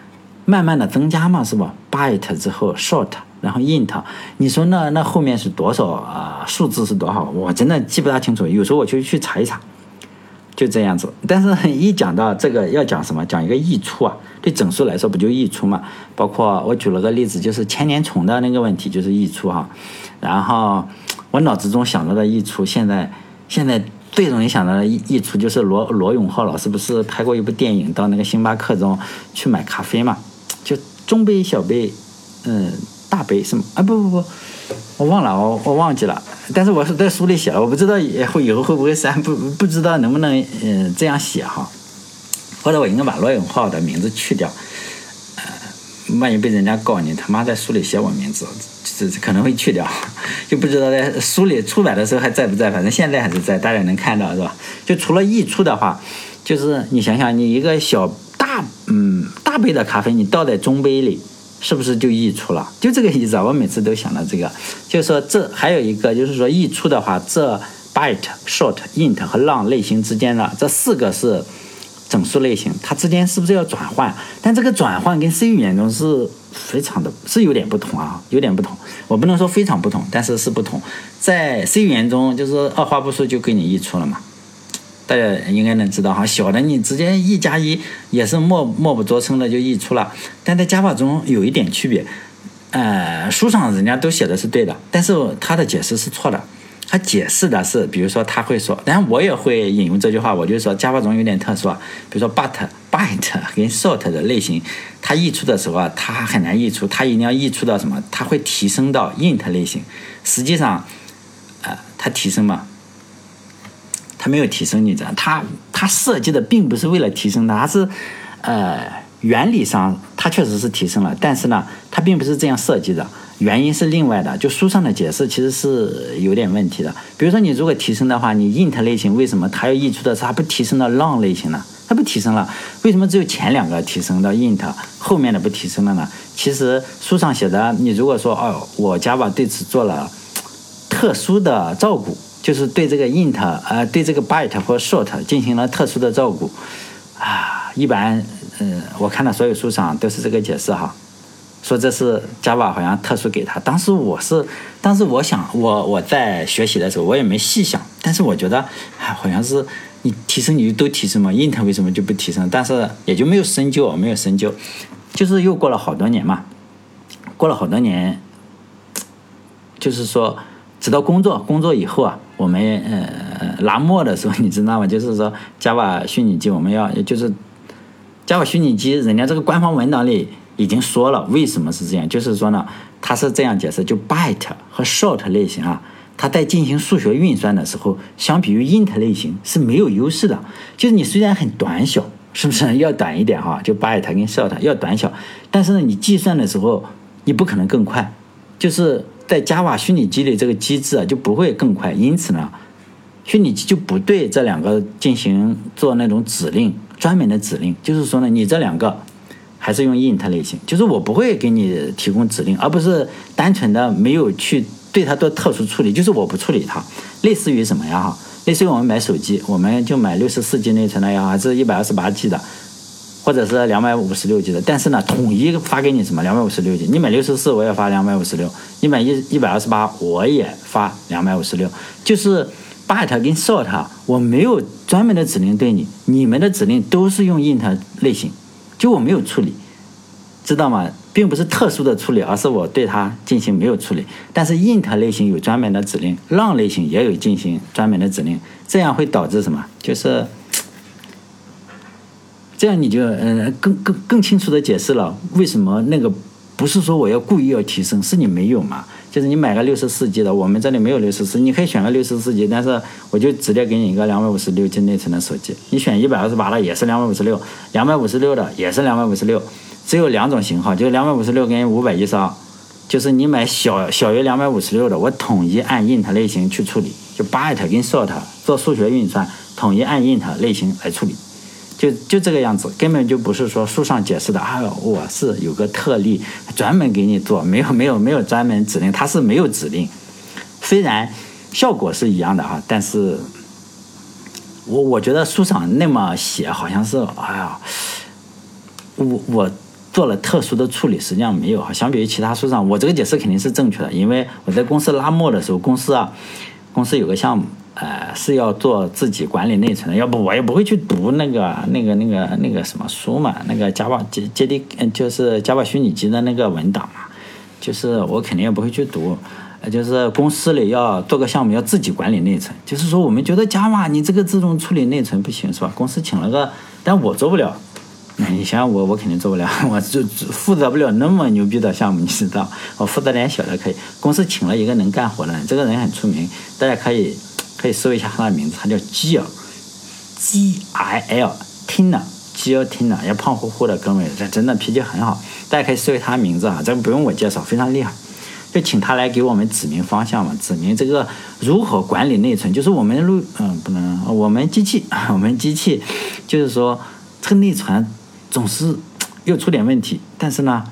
慢慢的增加嘛，是吧 ？byte 之后 short， 然后 int， 你说那后面是多少数字是多少？我真的记不大清楚，有时候我就去查一查，就这样子。但是一讲到这个要讲什么？讲一个溢出啊，对整数来说不就溢出嘛？包括我举了个例子，就是千年虫的那个问题，就是溢出哈。然后我脑子中想到的溢出，现在最容易想到的溢出就是罗永浩老师不是拍过一部电影，到那个星巴克中去买咖啡嘛？就中杯、小杯，大杯什么啊？不，我忘了，我忘记了。但是我是在书里写了，我不知道以后会不会删，不知道能不能这样写哈。或者我应该把罗永浩的名字去掉，万一被人家告你他妈在书里写我名字，这可能会去掉，就不知道在书里出版的时候还在不在，反正现在还是在，大家能看到是吧？就除了溢出的话，就是你想想，你一个大杯的咖啡，你倒在中杯里，是不是就溢出了？就这个意思啊！我每次都想到这个，就是说这还有一个就是说溢出的话，这 byte、short、int 和 long 类型之间的这4个是整数类型，它之间是不是要转换？但这个转换跟 C 语言中是非常的，是有点不同啊，有点不同。我不能说非常不同，但是是不同。在 C 语言中，就是二话不说就给你溢出了嘛。大家应该能知道哈，小的你直接1+1也是默不作声的就溢出了。但在 Java 中有一点区别，书上人家都写的是对的，但是他的解释是错的。他解释的是，比如说他会说，当然我也会引用这句话，我就说 Java 中有点特殊啊，比如说 byte 跟 short 的类型，它溢出的时候啊，它很难溢出，它一定要溢出到什么？它会提升到 int 类型。实际上，它提升嘛？它没有提升，你知道，它设计的并不是为了提升的，它是原理上它确实是提升了，但是呢，它并不是这样设计的，原因是另外的。就书上的解释其实是有点问题的。比如说你如果提升的话，你 int 类型为什么它要溢出的是它不提升到 long 类型呢？它不提升了，为什么只有前2个提升到 int， 后面的不提升了呢？其实书上写的，你如果说我 Java 对此做了特殊的照顾，就是对这个 int 对这个 byte 或 short 进行了特殊的照顾一般我看到所有书上都是这个解释哈，说这是 Java 好像特殊给他。当时我想我在学习的时候我也没细想，但是我觉得好像是你提升你就都提升嘛 ，int 为什么就不提升？但是也就没有深究，就是又过了好多年嘛，就是说直到工作以后啊，我们拉墨的时候你知道吗？就是说 Java 虚拟机我们就是 Java 虚拟机，人家这个官方文档里已经说了为什么是这样，就是说呢，它是这样解释，就 byte 和 short 类型啊，它在进行数学运算的时候，相比于 int 类型是没有优势的。就是你虽然很短小，是不是要短一点哈？就 byte 跟 short 要短小，但是呢，你计算的时候你不可能更快，就是在 Java 虚拟机里这个机制啊就不会更快，因此呢，虚拟机就不对这2个进行做那种指令。专门的指令，就是说呢，你这2个还是用 int 类型，就是我不会给你提供指令，而不是单纯的没有去对它做特殊处理，就是我不处理它。类似于什么呀哈？类似于我们买手机，我们就买64G 内存的呀，还是128G 的，或者是256G 的，但是呢，统一发给你什么256G，你买64我也发256，你买128我也发256，就是。byte 跟 short 我没有专门的指令对你，你们的指令都是用 int 类型，就我没有处理，知道吗？并不是特殊的处理，而是我对它进行没有处理。但是 int 类型有专门的指令， long 类型也有进行专门的指令，这样会导致什么？就是这样你就更清楚的解释了为什么那个不是说我要故意要提升，是你没有嘛？就是你买个64G 的，我们这里没有64，你可以选个64G，但是我就直接给你一个256G 内存的手机。你选128的也是256，256的也是256，只有2种型号，就是256跟512，就是你买小于256的，我统一按 int 类型去处理，就 byte 跟 short 做数学运算，统一按 int 类型来处理。就这个样子，根本就不是说书上解释的我是有个特例专门给你做，没有专门指令，它是没有指令，虽然效果是一样的哈，但是我觉得书上那么写好像是我做了特殊的处理，实际上没有。相比于其他书上，我这个解释肯定是正确的，因为我在公司拉磨的时候，公司有个项目，是要做自己管理内存的，要不我也不会去读那个什么书嘛，那个 Java 就是 Java 虚拟机的那个文档嘛，就是我肯定也不会去读。就是公司里要做个项目要自己管理内存，就是说我们觉得 Java 你这个自动处理内存不行是吧？公司请了个，但我做不了。你想我肯定做不了，我就负责不了那么牛逼的项目，你知道，我负责点小的可以。公司请了一个能干活的人，这个人很出名，大家可以搜一下他的名字，他叫基尔 GIL Tina， 也胖乎乎的哥们儿，这真的脾气很好，大家可以搜一下他的名字啊，这个不用我介绍，非常厉害。就请他来给我们指明方向嘛，指明这个如何管理内存，就是我们我们机器就是说这个内存总是又出点问题，但是呢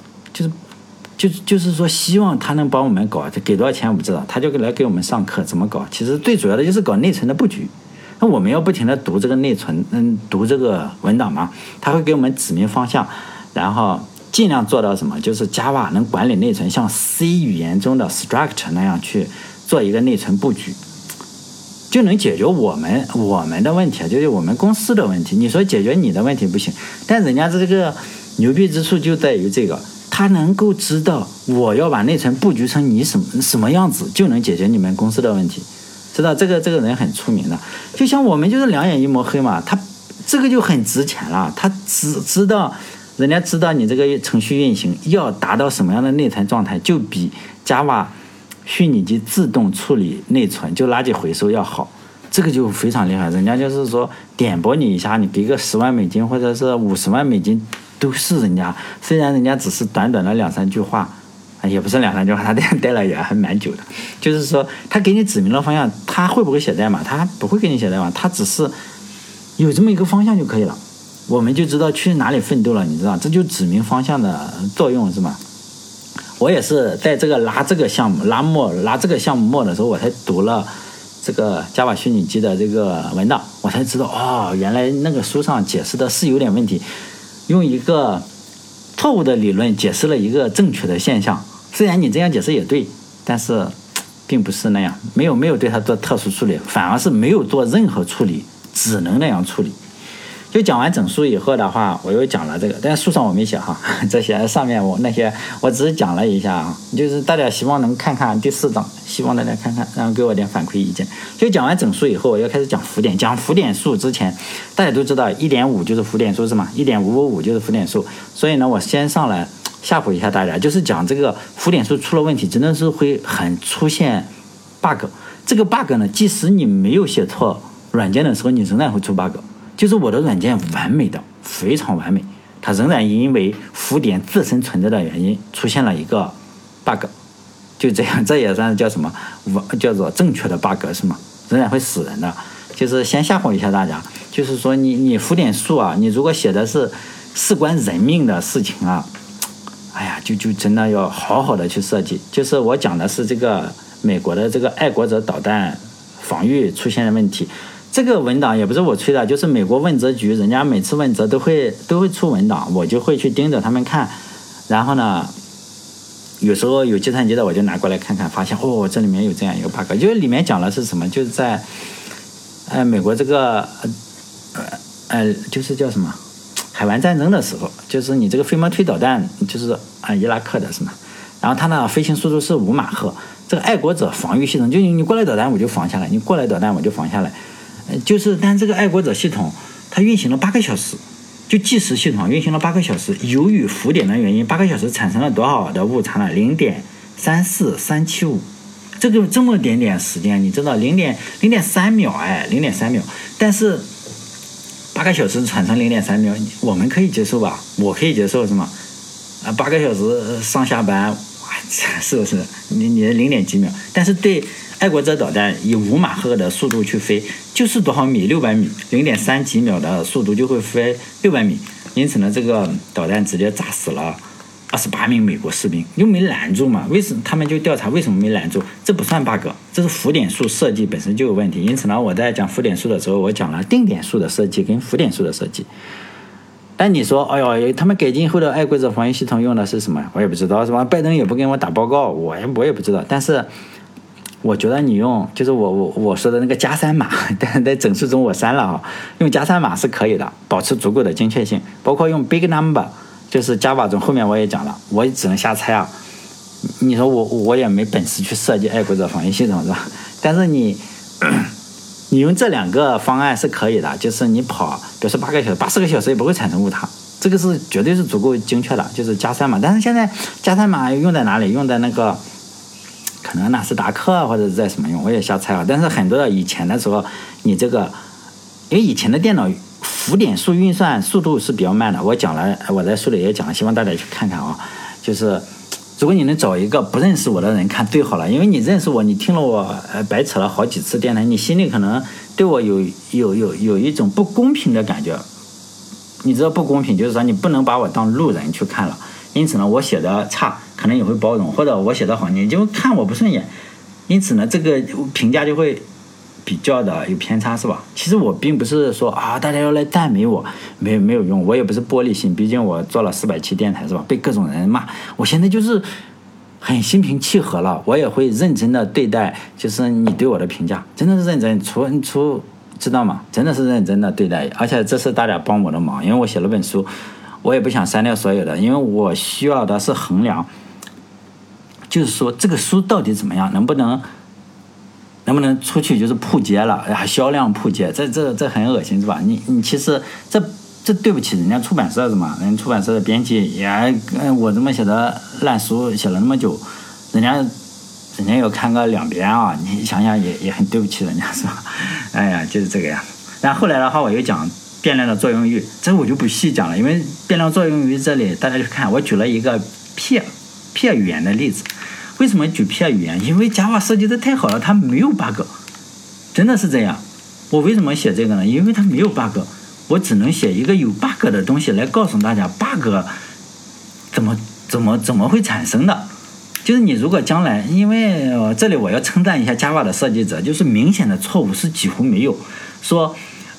就是说希望他能帮我们搞，给多少钱我不知道，他就来给我们上课怎么搞，其实最主要的就是搞内存的布局。那我们要不停的读这个内存，读这个文档嘛，他会给我们指明方向，然后尽量做到什么？就是 Java 能管理内存，像 C 语言中的 structure 那样去做一个内存布局，就能解决我们的问题，就是我们公司的问题。你说解决你的问题不行，但人家这个牛逼之处就在于这个，他能够知道我要把内存布局成你什么样子，就能解决你们公司的问题。知道这个人很出名的，就像我们就是两眼一抹黑嘛，他这个就很值钱了，他知道。人家知道你这个程序运行要达到什么样的内存状态，就比 Java 虚拟机自动处理内存就垃圾回收要好，这个就非常厉害。人家就是说点拨你一下，你给个10万美金或者是50万美金都是人家，虽然人家只是短短的2-3句话，也不是2-3句话，他待了也还蛮久的。就是说他给你指明了方向，他会不会写代码？他不会给你写代码，他只是有这么一个方向就可以了。我们就知道去哪里奋斗了，你知道，这就指明方向的作用是吗？我也是在这个拉这个项目末的时候，我才读了这个 Java 虚拟机的这个文档，我才知道原来那个书上解释的是有点问题，用一个错误的理论解释了一个正确的现象。虽然你这样解释也对，但是并不是那样，没有对它做特殊处理，反而是没有做任何处理，只能那样处理。就讲完整书以后的话，我又讲了这个，但是书上我没写哈，这些上面我只是讲了一下啊，就是大家希望能看看第4章，希望大家看看，然后给我点反馈意见。就讲完整书以后，我要开始讲浮点。讲浮点数之前，大家都知道 1.5 就是浮点数是吗？ 1.555 就是浮点数，所以呢，我先上来吓唬一下大家，就是讲这个浮点数出了问题，真的是会很出现 bug。这个 bug 呢，即使你没有写错软件的时候，你仍然会出 bug。就是我的软件完美的非常完美，它仍然因为浮点自身存在的原因出现了一个 bug， 就这样，这也算是叫什么？叫做正确的 bug 是吗？仍然会死人的。就是先吓唬一下大家，就是说你浮点数啊，你如果写的是事关人命的事情啊，哎呀，就真的要好好的去设计。就是我讲的是这个美国的这个爱国者导弹防御出现的问题。这个文档也不是我吹的，就是美国问责局，人家每次问责都会出文档，我就会去盯着他们看。然后呢，有时候有计算机的我就拿过来看看，发现这里面有这样一个 bug， 就是里面讲的是什么？就是在美国这个就是叫什么海湾战争的时候，就是你这个飞毛腿导弹就是伊拉克的是吗？然后它的飞行速度是5马赫，这个爱国者防御系统，就你过来导弹我就防下来，你过来导弹我就防下来。但这个爱国者系统它运行了8个小时，就计时系统运行了8个小时，由于浮点的原因，8个小时产生了多少的误差呢？0.34375，这么点时间，你知道0.3秒0.3秒，但是8个小时产生0.3秒，我们可以接受吧？我可以接受是吗？8个小时上下班，是不是？你0.几秒，但是对爱国者导弹以5马赫的速度去飞，就是多少米？600米，0.3几秒的速度就会飞600米。因此呢，这个导弹直接炸死了28名美国士兵，又没拦住嘛？为什么他们就调查为什么没拦住？这不算 bug， 这是浮点数设计本身就有问题。因此呢，我在讲浮点数的时候，我讲了定点数的设计跟浮点数的设计。 但你说，哎呦，他们改进后的爱国者防御系统用的是什么？我也不知道，是吧？拜登也不跟我打报告，我也不知道。但是我觉得你用就是我说的那个加3码，但在整数中我删了啊，用加3码是可以的，保持足够的精确性，包括用 big number， 就是 Java 中后面我也讲了，我只能瞎猜啊。你说我也没本事去设计爱国者防御系统，是吧？但是你用这2个方案是可以的，就是你跑，比如说8个小时、80个小时也不会产生误差，这个是绝对是足够精确的，就是加3码。但是现在加3码用在哪里？用在那个可能纳斯达克或者是在什么用，我也瞎猜啊。但是很多的以前的时候，你这个因为以前的电脑浮点数运算速度是比较慢的，我讲了，我在书里也讲了，希望大家去看看啊。就是如果你能找一个不认识我的人看最好了，因为你认识我，你听了我白扯了好几次电台，你心里可能对我有一种不公平的感觉。你知道不公平就是说你不能把我当路人去看了，因此呢我写的差可能也会包容，或者我写的好你就看我不顺眼，因此呢这个评价就会比较的有偏差，是吧？其实我并不是说啊大家要来赞美我，没有用，我也不是玻璃心，毕竟我做了400期电台，是吧？被各种人骂，我现在就是很心平气和了，我也会认真的对待，就是你对我的评价真的是认真，知道吗？真的是认真的对待，而且这是大家帮我的忙，因为我写了本书，我也不想删掉所有的，因为我需要的是衡量，就是说这个书到底怎么样，能不能出去就是扑街了，销量扑街，这很恶心，是吧？你其实这对不起人家出版社的嘛，人家出版社的编辑也我这么写的烂书写了那么久，人家要看个2遍啊，你想想也很对不起人家，是吧？哎呀，就是这个样。然后后来的话，我又讲变量的作用域，这我就不细讲了，因为变量作用域这里大家去看，我举了一个 P 语言的例子。为什么举 P 语言？因为 Java 设计的太好了，它没有 bug， 真的是这样。我为什么写这个呢？因为它没有 bug， 我只能写一个有 bug 的东西来告诉大家 bug 怎么会产生的。就是你如果将来，因为这里我要称赞一下 Java 的设计者，就是明显的错误是几乎没有。说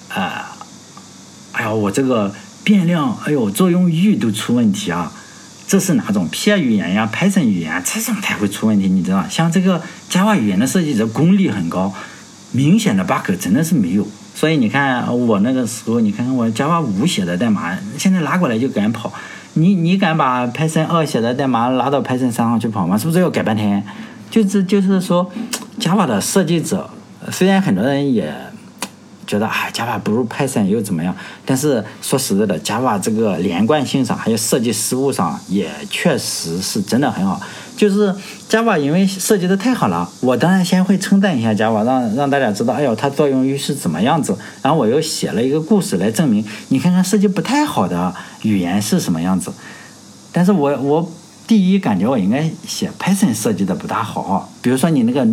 哎呀我这个变量作用域都出问题啊，这是哪种 P 语言呀 Python 语言这种才会出问题，你知道？像这个 Java 语言的设计者功力很高，明显的 bug 真的是没有。所以你看我那个时候，你看看我 Java 5写的代码，现在拉过来就敢跑。你敢把 Python 2写的代码拉到 Python 3上去跑吗？是不是要改半天？就是说 Java 的设计者，虽然很多人也觉得Java 不如 Python 又怎么样，但是说实在的 Java 这个连贯性上还有设计失误上也确实是真的很好。就是 Java 因为设计的太好了，我当然先会称赞一下 Java， 让大家知道它作用域是怎么样子，然后我又写了一个故事来证明，你看看设计不太好的语言是什么样子。但是我第一感觉我应该写 Python 设计的不大好，比如说你那个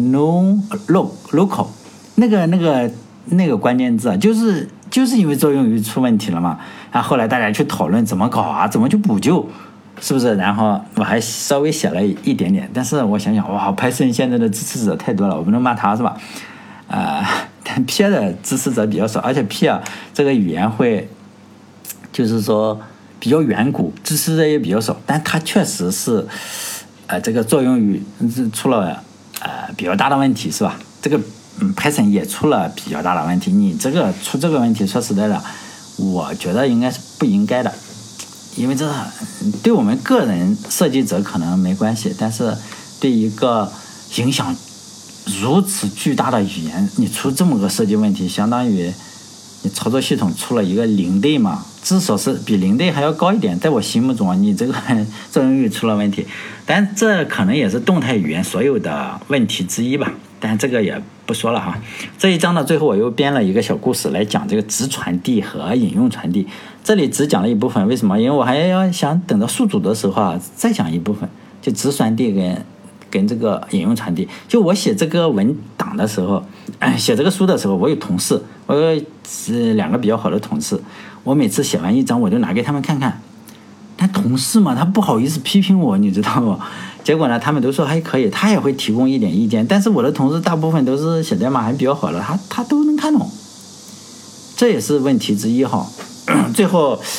local 那个关键字就是因为作用域出问题了嘛，然后后来大家去讨论怎么搞啊，怎么去补救，是不是？然后我还稍微写了一点点，但是我想想，哇 Python 现在的支持者太多了，我不能骂他，是吧？但 P 的支持者比较少，而且 P 这个语言会就是说比较远古，支持者也比较少，但它确实是这个作用域出了比较大的问题，是吧？这个Python 也出了比较大的问题，你出这个问题，说实在的，我觉得应该是不应该的，因为这对我们个人设计者可能没关系，但是对一个影响如此巨大的语言，你出这么个设计问题，相当于你操作系统出了一个零对嘛，至少是比零对还要高一点，在我心目中你这个作用域出了问题，但这可能也是动态语言所有的问题之一吧，但这个也不说了哈。这一章的最后我又编了一个小故事来讲这个值传递和引用传递，这里只讲了一部分，为什么？因为我还要想等到宿主的时候再讲一部分，就值传递跟这个引用传递。就我写这个文档的时候，写这个书的时候，我有同事，我有2个比较好的同事，我每次写完一章我就拿给他们看看，但同事嘛，他不好意思批评我，你知道吗？结果呢，他们都说还可以，他也会提供一点意见，但是我的同事大部分都是写代码还比较好的，他都能看懂，这也是问题之一哈。最后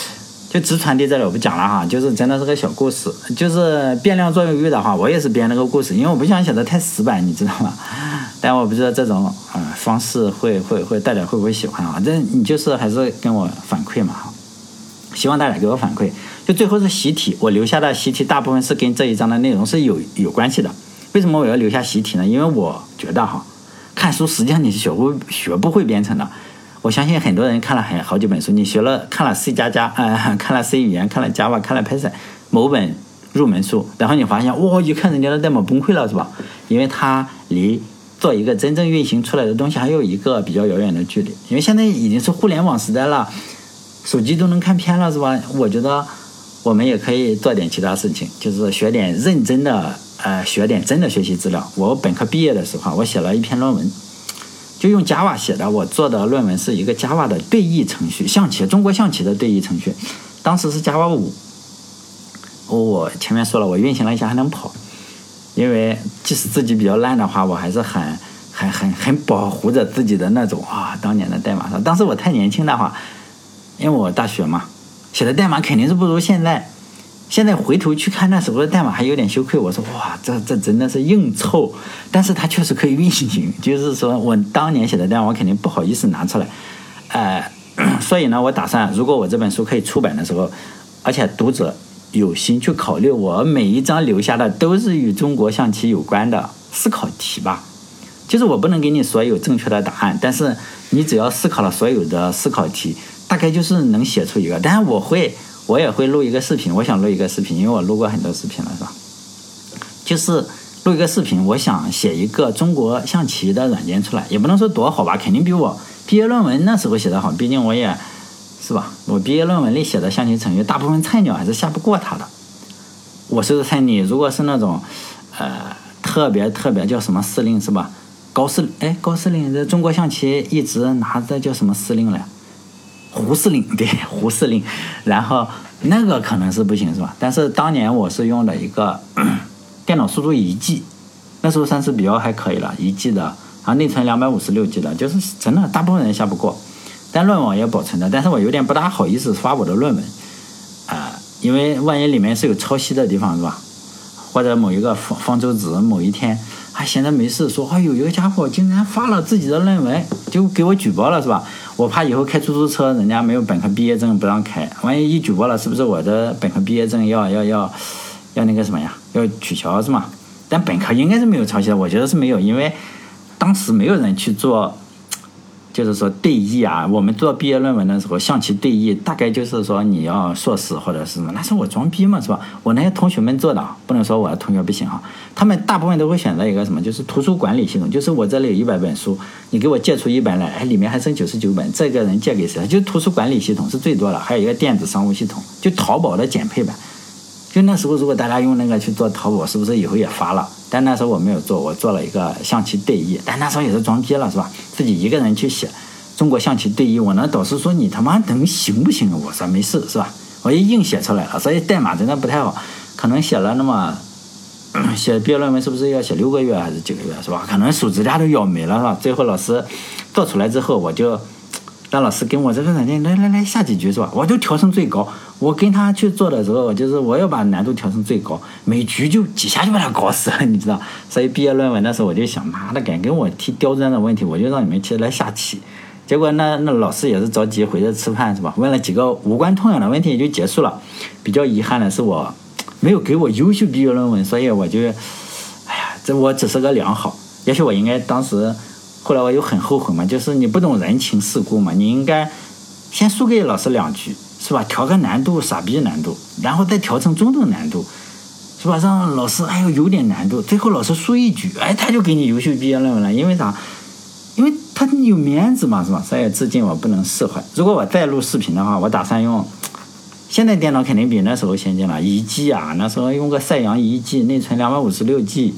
就直传递这里我不讲了哈，就是真的是个小故事。就是变量作用域的话，我也是编了个故事，因为我不想写的太死板，你知道吗？但我不知道这种方式会大家会不会喜欢啊？这你就是还是跟我反馈嘛哈，希望大家给我反馈。就最后是习题，我留下的习题大部分是跟这一章的内容是有关系的。为什么我要留下习题呢？因为我觉得哈，看书实际上你是学不会编程的。我相信很多人看了好几本书，你看了 C++，看了 C 语言，看了 Java， 看了 Python 某本入门书，然后你发现哇，一看人家的代码崩溃了，是吧？因为它离做一个真正运行出来的东西还有一个比较遥远的距离。因为现在已经是互联网时代了，手机都能看片了，是吧？我觉得我们也可以做点其他事情，就是学点认真的学点真的学习资料。我本科毕业的时候，我写了一篇论文。就用 Java 写的，我做的论文是一个 Java 的对译程序，中国象棋的对译程序，当时是 Java 5。我前面说了，我运行了一下还能跑，因为即使自己比较烂的话，我还是很保护着自己的那种当年的代码上。当时我太年轻的话，因为我大学嘛，写的代码肯定是不如现在。现在回头去看那时候的代码还有点羞愧，我说哇，这真的是硬凑，但是它确实可以运行。就是说我当年写的代码我肯定不好意思拿出来，所以呢，我打算如果我这本书可以出版的时候，而且读者有心去考虑，我每一章留下的都是与中国象棋有关的思考题吧。就是我不能给你所有正确的答案，但是你只要思考了所有的思考题，大概就是能写出一个。但是我也会录一个视频，我想录一个视频，因为我录过很多视频了，是吧？就是录一个视频，我想写一个中国象棋的软件出来，也不能说多好吧，肯定比我毕业论文那时候写的好，毕竟我也是吧，我毕业论文里写的象棋程序，大部分菜鸟还是下不过他的。我说的菜你如果是那种特别叫什么司令是吧？高司令这中国象棋一直拿的叫什么司令来？胡司令，对，胡司令，然后那个可能是不行是吧？但是当年我是用的一个电脑输出1G，那时候算是比较还可以了，1G的，然后内存256G的，就是真的大部分人下不过。但论文我也保存的，但是我有点不大好意思发我的论文，因为万一里面是有抄袭的地方是吧？或者某一个方舟子某一天闲着没事说有一个家伙竟然发了自己的论文，就给我举报了是吧？我怕以后开出租车人家没有本科毕业证不让开，万一一举报了，是不是我的本科毕业证要那个什么呀？要取消是吗？但本科应该是没有抄袭的，我觉得是没有，因为当时没有人去做，就是说对译啊。我们做毕业论文的时候，象棋对译大概就是说你要硕士或者是什么，那是我装逼嘛是吧？我那些同学们做的，不能说我的同学不行哈。他们大部分都会选择一个什么，就是图书管理系统，就是我这里有100本书，你给我借出100来，里面还剩99本，这个人借给谁？就图书管理系统是最多的，还有一个电子商务系统，就淘宝的减配版。就那时候如果大家用那个去做淘宝，是不是以后也发了？但那时候我没有做，我做了一个象棋对译，但那时候也是装逼了是吧？自己一个人去写中国象棋对译，我那导师说你他妈能行不行？我说没事是吧？我一硬写出来了，所以代码真的不太好，可能写了那么写毕业论文是不是要写6个月还是几个月是吧？可能手指甲都咬没了是吧？最后老师做出来之后，我就让老师跟我这个软件来下几局是吧？我就调成最高。我跟他去做的时候，就是我要把难度调成最高，每局就几下就把他搞死了，你知道？所以毕业论文的时候我就想，妈的，敢跟我提刁钻的问题，我就让你们去来下棋。结果那老师也是着急回着吃饭是吧？问了几个无关痛痒的问题也就结束了。比较遗憾的是我没有给我优秀毕业论文，所以我就，这我只是个良好。也许我应该当时，后来我又很后悔嘛，就是你不懂人情世故嘛，你应该先输给老师2局是吧？调个难度，傻逼难度，然后再调成中等难度，是吧？让老师有点难度，最后老师输1局，他就给你优秀毕业论文了。因为啥？因为他有面子嘛，是吧？所以至今我不能释怀。如果我再录视频的话，我打算用。现在电脑肯定比那时候先进了，1G啊，那时候用个赛扬1G，内存256G，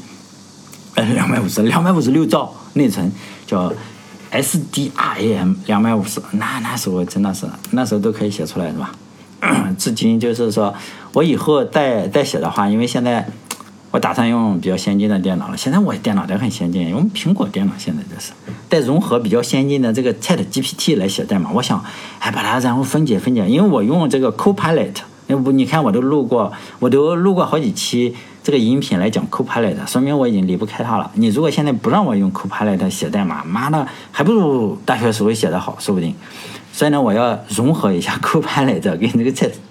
256兆内存，叫 SDRAM 250，那时候真的是，那时候都可以写出来是吧？至今就是说我以后再写的话，因为现在我打算用比较先进的电脑了。现在我电脑都很先进，用苹果电脑现在就是带融合比较先进的这个 ChatGPT 来写代码。我想把它然后分解，因为我用这个 Copilot， 你看我都录过好几期这个音频来讲 Copilot， 说明我已经离不开它了。你如果现在不让我用 Copilot 写代码，妈的还不如大学时候写的好，说不定。所以呢，我要融合一下 Copilot 跟这个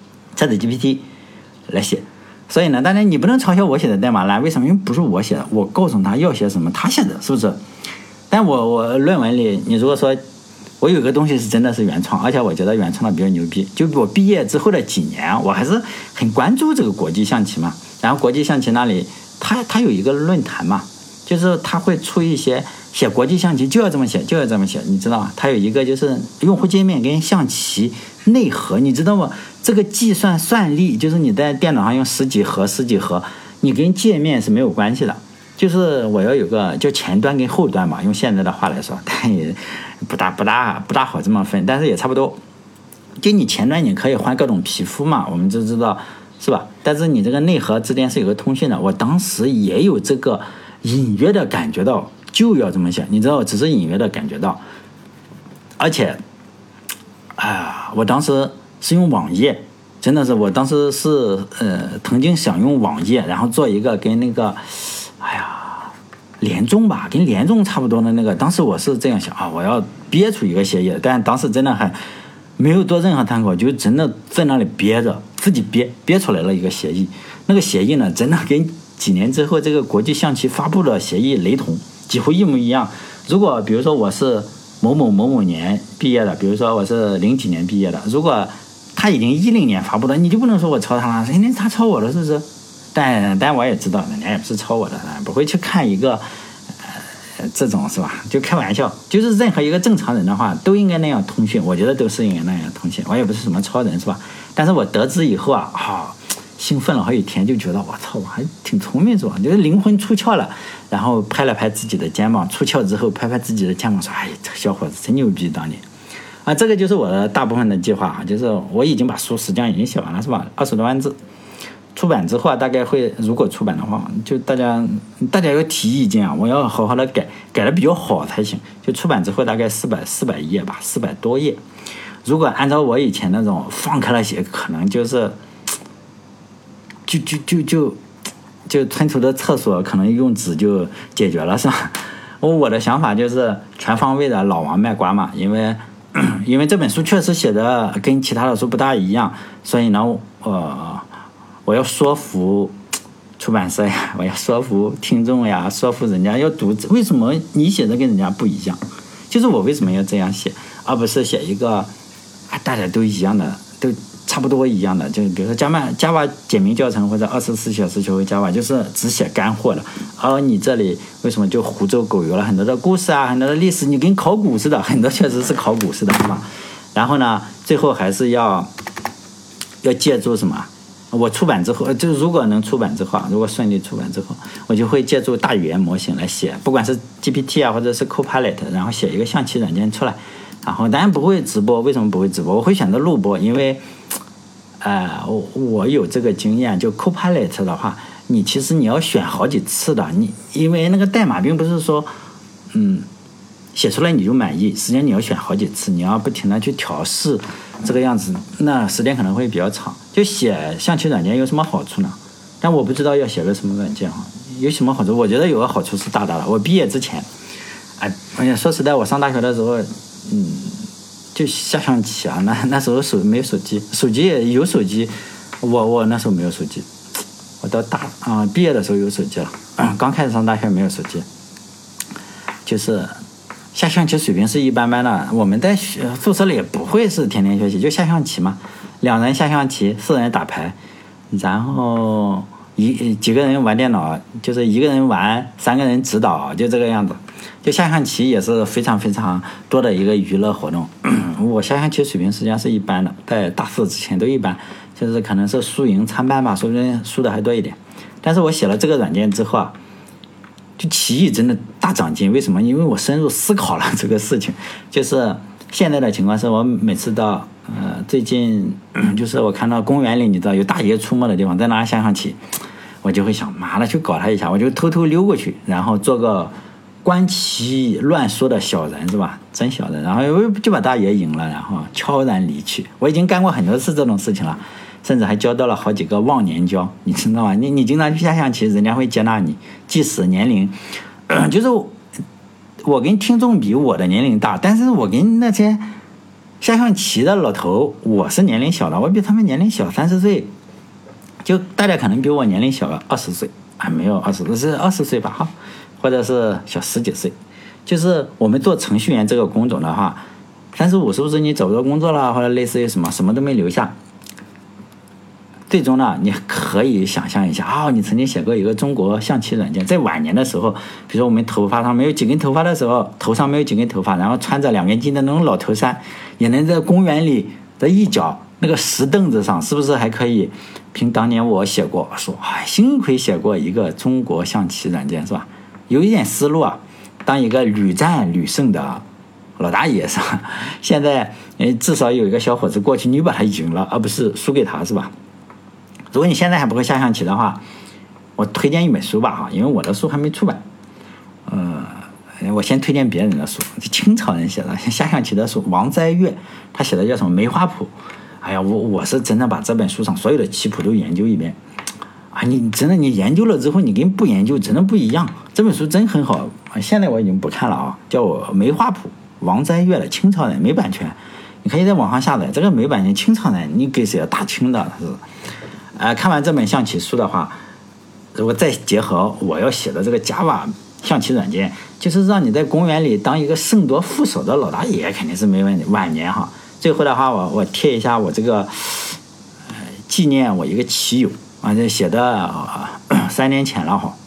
ChatGPT 来写。所以呢，当然你不能嘲笑我写的代码啦，为什么？因为不是我写的，我告诉他要写什么，他写的，是不是？但我论文里，你如果说我有个东西是真的是原创，而且我觉得原创的比较牛逼，就我毕业之后的几年，我还是很关注这个国际象棋嘛。然后国际象棋那里，他有一个论坛嘛，就是他会出一些写国际象棋就要这么写，你知道吗？他有一个就是用户界面跟象棋内核，你知道吗？这个计算算力就是你在电脑上用十几核，你跟界面是没有关系的。就是我要有个叫前端跟后端嘛，用现在的话来说，但也不大好这么分，但是也差不多。就你前端你可以换各种皮肤嘛，我们就知道是吧？但是你这个内核之间是有个通讯的。我当时也有这个隐约的感觉到就要这么写，你知道，只是隐约的感觉到，而且，我当时是用网页，真的是我当时是曾经想用网页，然后做一个跟那个，联众吧，跟联众差不多的那个。当时我是这样想我要憋出一个协议，但当时真的还没有做任何探索，就真的在那里憋着，自己憋出来了一个协议。那个协议呢，真的跟几年之后这个国际象棋发布的协议雷同，几乎一模一样。如果比如说我是某某年毕业的，比如说我是零几年毕业的，如果他已经10年发布的，你就不能说我抄他了，人家他抄我了，是不是？但我也知道人家也不是抄我的，不会去看一个这种是吧？就开玩笑，就是任何一个正常人的话都应该那样通讯，我觉得都是应该那样通讯。我也不是什么超人是吧？但是我得知以后兴奋了好几天，就觉得我操，我还挺聪明是吧？就是灵魂出窍了，然后拍了拍自己的肩膀，出窍之后拍拍自己的肩膀说：“这个小伙子真牛逼，当年。”这个就是我的大部分的计划就是我已经把书实际上已经写完了是吧？20多万字。出版之后大概会，如果出版的话，就大家要提意见我要好好的改的比较好才行。就出版之后大概400页吧，400多页。如果按照我以前那种放开了写，可能就是就存储的厕所可能用纸就解决了是吧？我的想法就是全方位的老王卖瓜嘛，因为这本书确实写的跟其他的书不大一样，所以呢我要说服出版社呀，我要说服听众呀，说服人家要读。为什么你写的跟人家不一样？就是我为什么要这样写，而不是写一个大家都一样的，都差不多一样的。就比如说 Java 简明教程或者24小时学会 Java， 就是只写干货的。而你这里为什么就胡诌狗油了很多的故事很多的历史，你跟考古似的，很多确实是考古似的嘛。然后呢，最后还是要借助什么？我出版之后，就如果能出版之后，如果顺利出版之后，我就会借助大语言模型来写，不管是 GPT 或者是 Copilot， 然后写一个象棋软件出来。然后当然不会直播，为什么不会直播？我会选择录播，因为我有这个经验。就 Copilot 的话，其实你要选好几次的，因为那个代码并不是说写出来你就满意，实际上你要选好几次，你要不停的去调试这个样子，那时间可能会比较长。就写象棋软件有什么好处呢？但我不知道要写个什么软件有什么好处？我觉得有个好处是大的。我毕业之前，说实在，我上大学的时候，就下象棋那时候没有手机，手机也有手机，我那时候没有手机，我到毕业的时候有手机了，刚开始上大学没有手机，就是下象棋水平是一般般的。我们在宿舍里也不会是天天学习，就下象棋嘛，2人下象棋，4人打牌，然后几个人玩电脑，就是1个人玩，3个人指导，就这个样子。就下象棋也是非常非常多的一个娱乐活动。我下象棋水平实际上是一般的，在大4之前都一般，就是可能是输赢参半吧，说不定输的还多一点。但是我写了这个软件之后就棋艺真的大长进。为什么？因为我深入思考了这个事情。就是现在的情况是我每次到最近就是我看到公园里，你知道有大爷出没的地方，在那下象棋， 我就会想妈的去搞他一下，我就偷偷溜过去，然后做个观其乱说的小人是吧？真小人，然后就把大爷赢了，然后悄然离去。我已经干过很多次这种事情了，甚至还交到了好几个忘年交，你知道吗？你经常去下象棋，人家会接纳你，即使年龄，就是我跟听众比，我的年龄大，但是我跟那些下象棋的老头，我是年龄小的，我比他们年龄小30岁，就大家可能比我年龄小个20岁，还没有20，是20岁吧哈，或者是小10几岁。就是我们做程序员这个工种的话，35是不是你找不到工作了，或者类似于什么都没留下？最终呢，你可以想象一下你曾经写过一个中国象棋软件，在晚年的时候，比如说我们头发上没有几根头发的时候，头上没有几根头发，然后穿着2根筋的那种老头衫，也能在公园里的一角那个石凳子上，是不是还可以凭当年我写过说幸亏写过一个中国象棋软件是吧？有一点思路啊，当一个屡战屡胜的老大爷是吧？现在至少有一个小伙子过去，你把他赢了，而不是输给他是吧？如果你现在还不会下象棋的话，我推荐一本书吧哈，因为我的书还没出版。我先推荐别人的书，清朝人写的下象棋的书，王斋月他写的叫什么《梅花谱》。哎呀，我是真的把这本书上所有的棋谱都研究一遍啊！你真的你研究了之后，你跟不研究真的不一样。这本书真很好，现在我已经不看了啊，叫我《梅花谱》，王斋月的，清朝人，没版权，你可以在网上下载。这个没版权，清朝人，你给谁大清的是？看完这本象棋书的话，如果再结合我要写的这个 Java 象棋软件，就是让你在公园里当一个胜夺副手的老大爷，肯定是没问题。晚年哈，最后的话我贴一下我这个纪念我一个棋友啊，这写的3年前了哈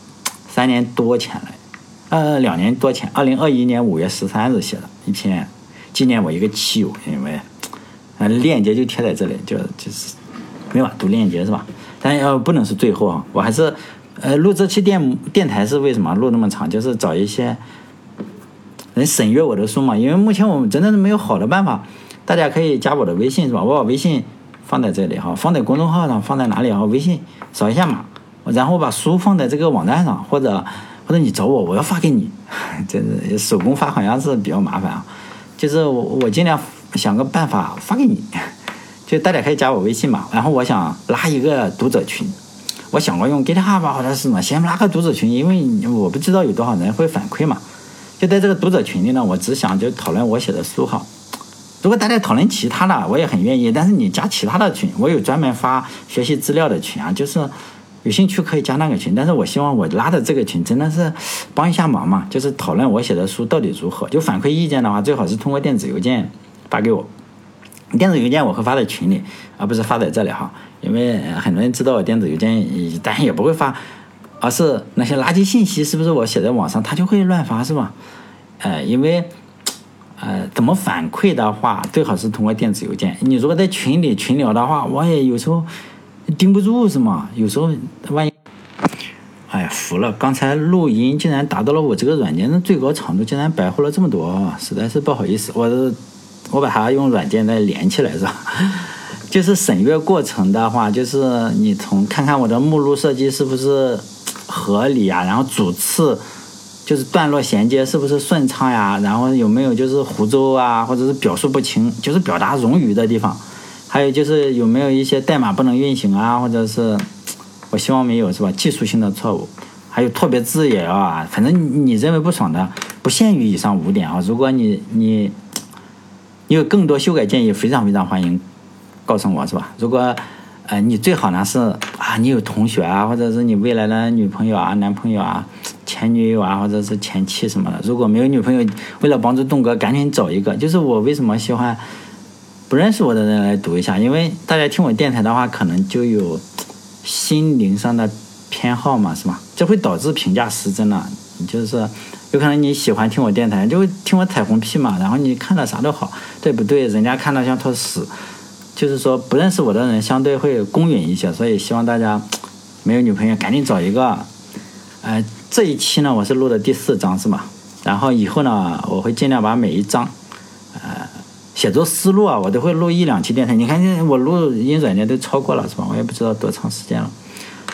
，3年多前了，2年多前，2021年5月13日写的一篇纪念我一个棋友，因为链接就贴在这里，就是没法读链接是吧？但不能是最后啊，我还是录这期电台是为什么录那么长？就是找一些人审阅我的书嘛，因为目前我们真的是没有好的办法。大家可以加我的微信是吧？我把微信放在这里哈，放在公众号上，放在哪里啊？微信扫一下码，然后把书放在这个网站上，或者你找我要发给你，这是手工发好像是比较麻烦啊，就是我尽量想个办法发给你。就大家可以加我微信嘛，然后我想拉一个读者群，我想过用 GitHub 或者是什么，先拉个读者群，因为我不知道有多少人会反馈嘛。就在这个读者群里呢，我只想就讨论我写的书哈。如果大家讨论其他的，我也很愿意，但是你加其他的群，我有专门发学习资料的群啊，就是有兴趣可以加那个群，但是我希望我拉的这个群真的是帮一下忙嘛，就是讨论我写的书到底如何，就反馈意见的话，最好是通过电子邮件发给我。电子邮件我会发在群里，而不是发在这里哈，因为很多人知道我电子邮件，但也不会发，而是那些垃圾信息是不是我写在网上，他就会乱发是吧？因为怎么反馈的话，最好是通过电子邮件。你如果在群聊的话，我也有时候盯不住是吗？有时候万一，哎呀服了，刚才录音竟然达到了我这个软件的最高长度，竟然白活了这么多，实在是不好意思，我把它用软件再连起来是吧？就是审阅过程的话，就是你看看我的目录设计是不是合理啊，然后主次就是段落衔接是不是顺畅呀，然后有没有就是胡诌啊，或者是表述不清，就是表达冗余的地方，还有就是有没有一些代码不能运行啊，或者是我希望没有是吧？技术性的错误，还有错别字也要啊，反正你认为不爽的，不限于以上5点啊。如果你有更多修改建议，非常非常欢迎告诉我是吧？如果你最好呢是你有同学啊，或者是你未来的女朋友啊、男朋友啊、前女友啊，或者是前妻什么的。如果没有女朋友，为了帮助栋哥，赶紧找一个。就是我为什么喜欢不认识我的人来读一下，因为大家听我电台的话，可能就有心灵上的偏好嘛，是吧？这会导致评价失真了。就是有可能你喜欢听我电台，就会听我彩虹屁嘛，然后你看了啥都好，对不对？人家看到像坨屎。就是说不认识我的人相对会公允一些，所以希望大家没有女朋友赶紧找一个。这一期呢我是录的第4章是吧？然后以后呢我会尽量把每一章写作思路啊，我都会录1-2期电台。你看我录音软件都超过了是吧？我也不知道多长时间了。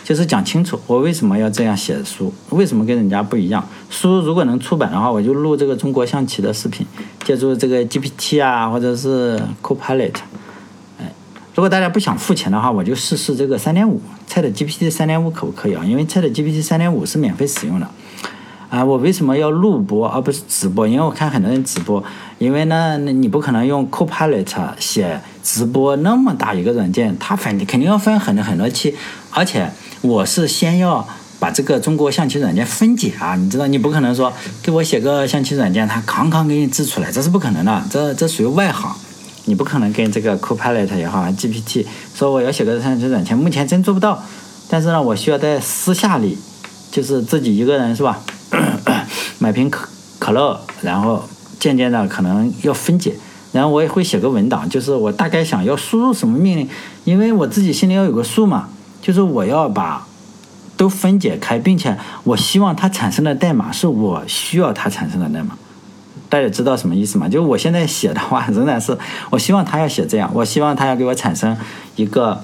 就是讲清楚我为什么要这样写书，为什么跟人家不一样。书如果能出版的话，我就录这个中国象棋的视频，借助这个 GPT 啊，或者是 Copilot。如果大家不想付钱的话，我就试试这个 3.5，ChatGPT 3.5可不可以啊？因为 ChatGPT 3.5是免费使用的。我为什么要录播而不是直播？因为我看很多人直播，因为呢，你不可能用 Copilot 写直播那么大一个软件，它肯定要分很多期，而且我是先要把这个中国象棋软件分解啊，你知道，你不可能说给我写个象棋软件，它康给你制出来，这是不可能的，这属于外行，你不可能跟这个 Copilot 也好 GPT 说我要写个象棋软件，目前真做不到，但是呢，我需要在私下里，就是自己一个人是吧？买瓶可乐，然后渐渐的可能要分解，然后我也会写个文档，就是我大概想要输入什么命令，因为我自己心里要有个数嘛，就是我要把都分解开，并且我希望它产生的代码是我需要它产生的代码。大家知道什么意思吗？就我现在写的话，仍然是我希望他要写这样，我希望他要给我产生一个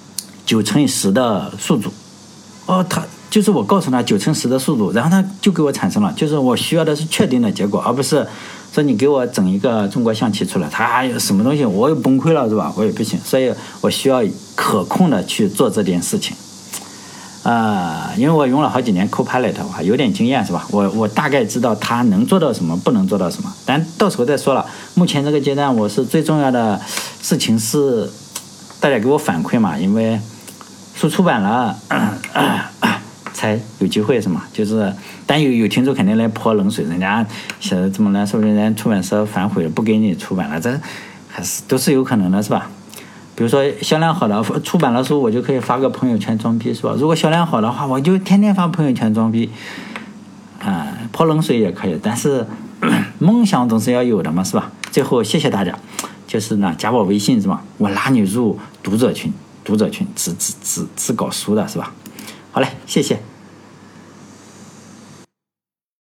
9×10的数组。他就是我告诉他9×10的数组，然后他就给我产生了，就是我需要的是确定的结果，而不是说你给我整一个中国象棋出来，他有什么东西我又崩溃了是吧？我也不行，所以我需要可控的去做这件事情。因为我用了好几年 Copilot 的话，有点经验是吧？我大概知道它能做到什么，不能做到什么，但到时候再说了。目前这个阶段，我是最重要的事情是大家给我反馈嘛，因为书出版了。才有机会是吗？就是，但有听众肯定来泼冷水，人家写的这么难受，人家出版社反悔了，不给你出版了，这还是都是有可能的，是吧？比如说销量好的出版了书，我就可以发个朋友圈装逼，是吧？如果销量好的话，我就天天发朋友圈装逼，泼冷水也可以，但是梦想总是要有的嘛，是吧？最后谢谢大家，就是呢，加我微信是吧？我拉你入读者群，只搞书的是吧？好嘞，谢谢。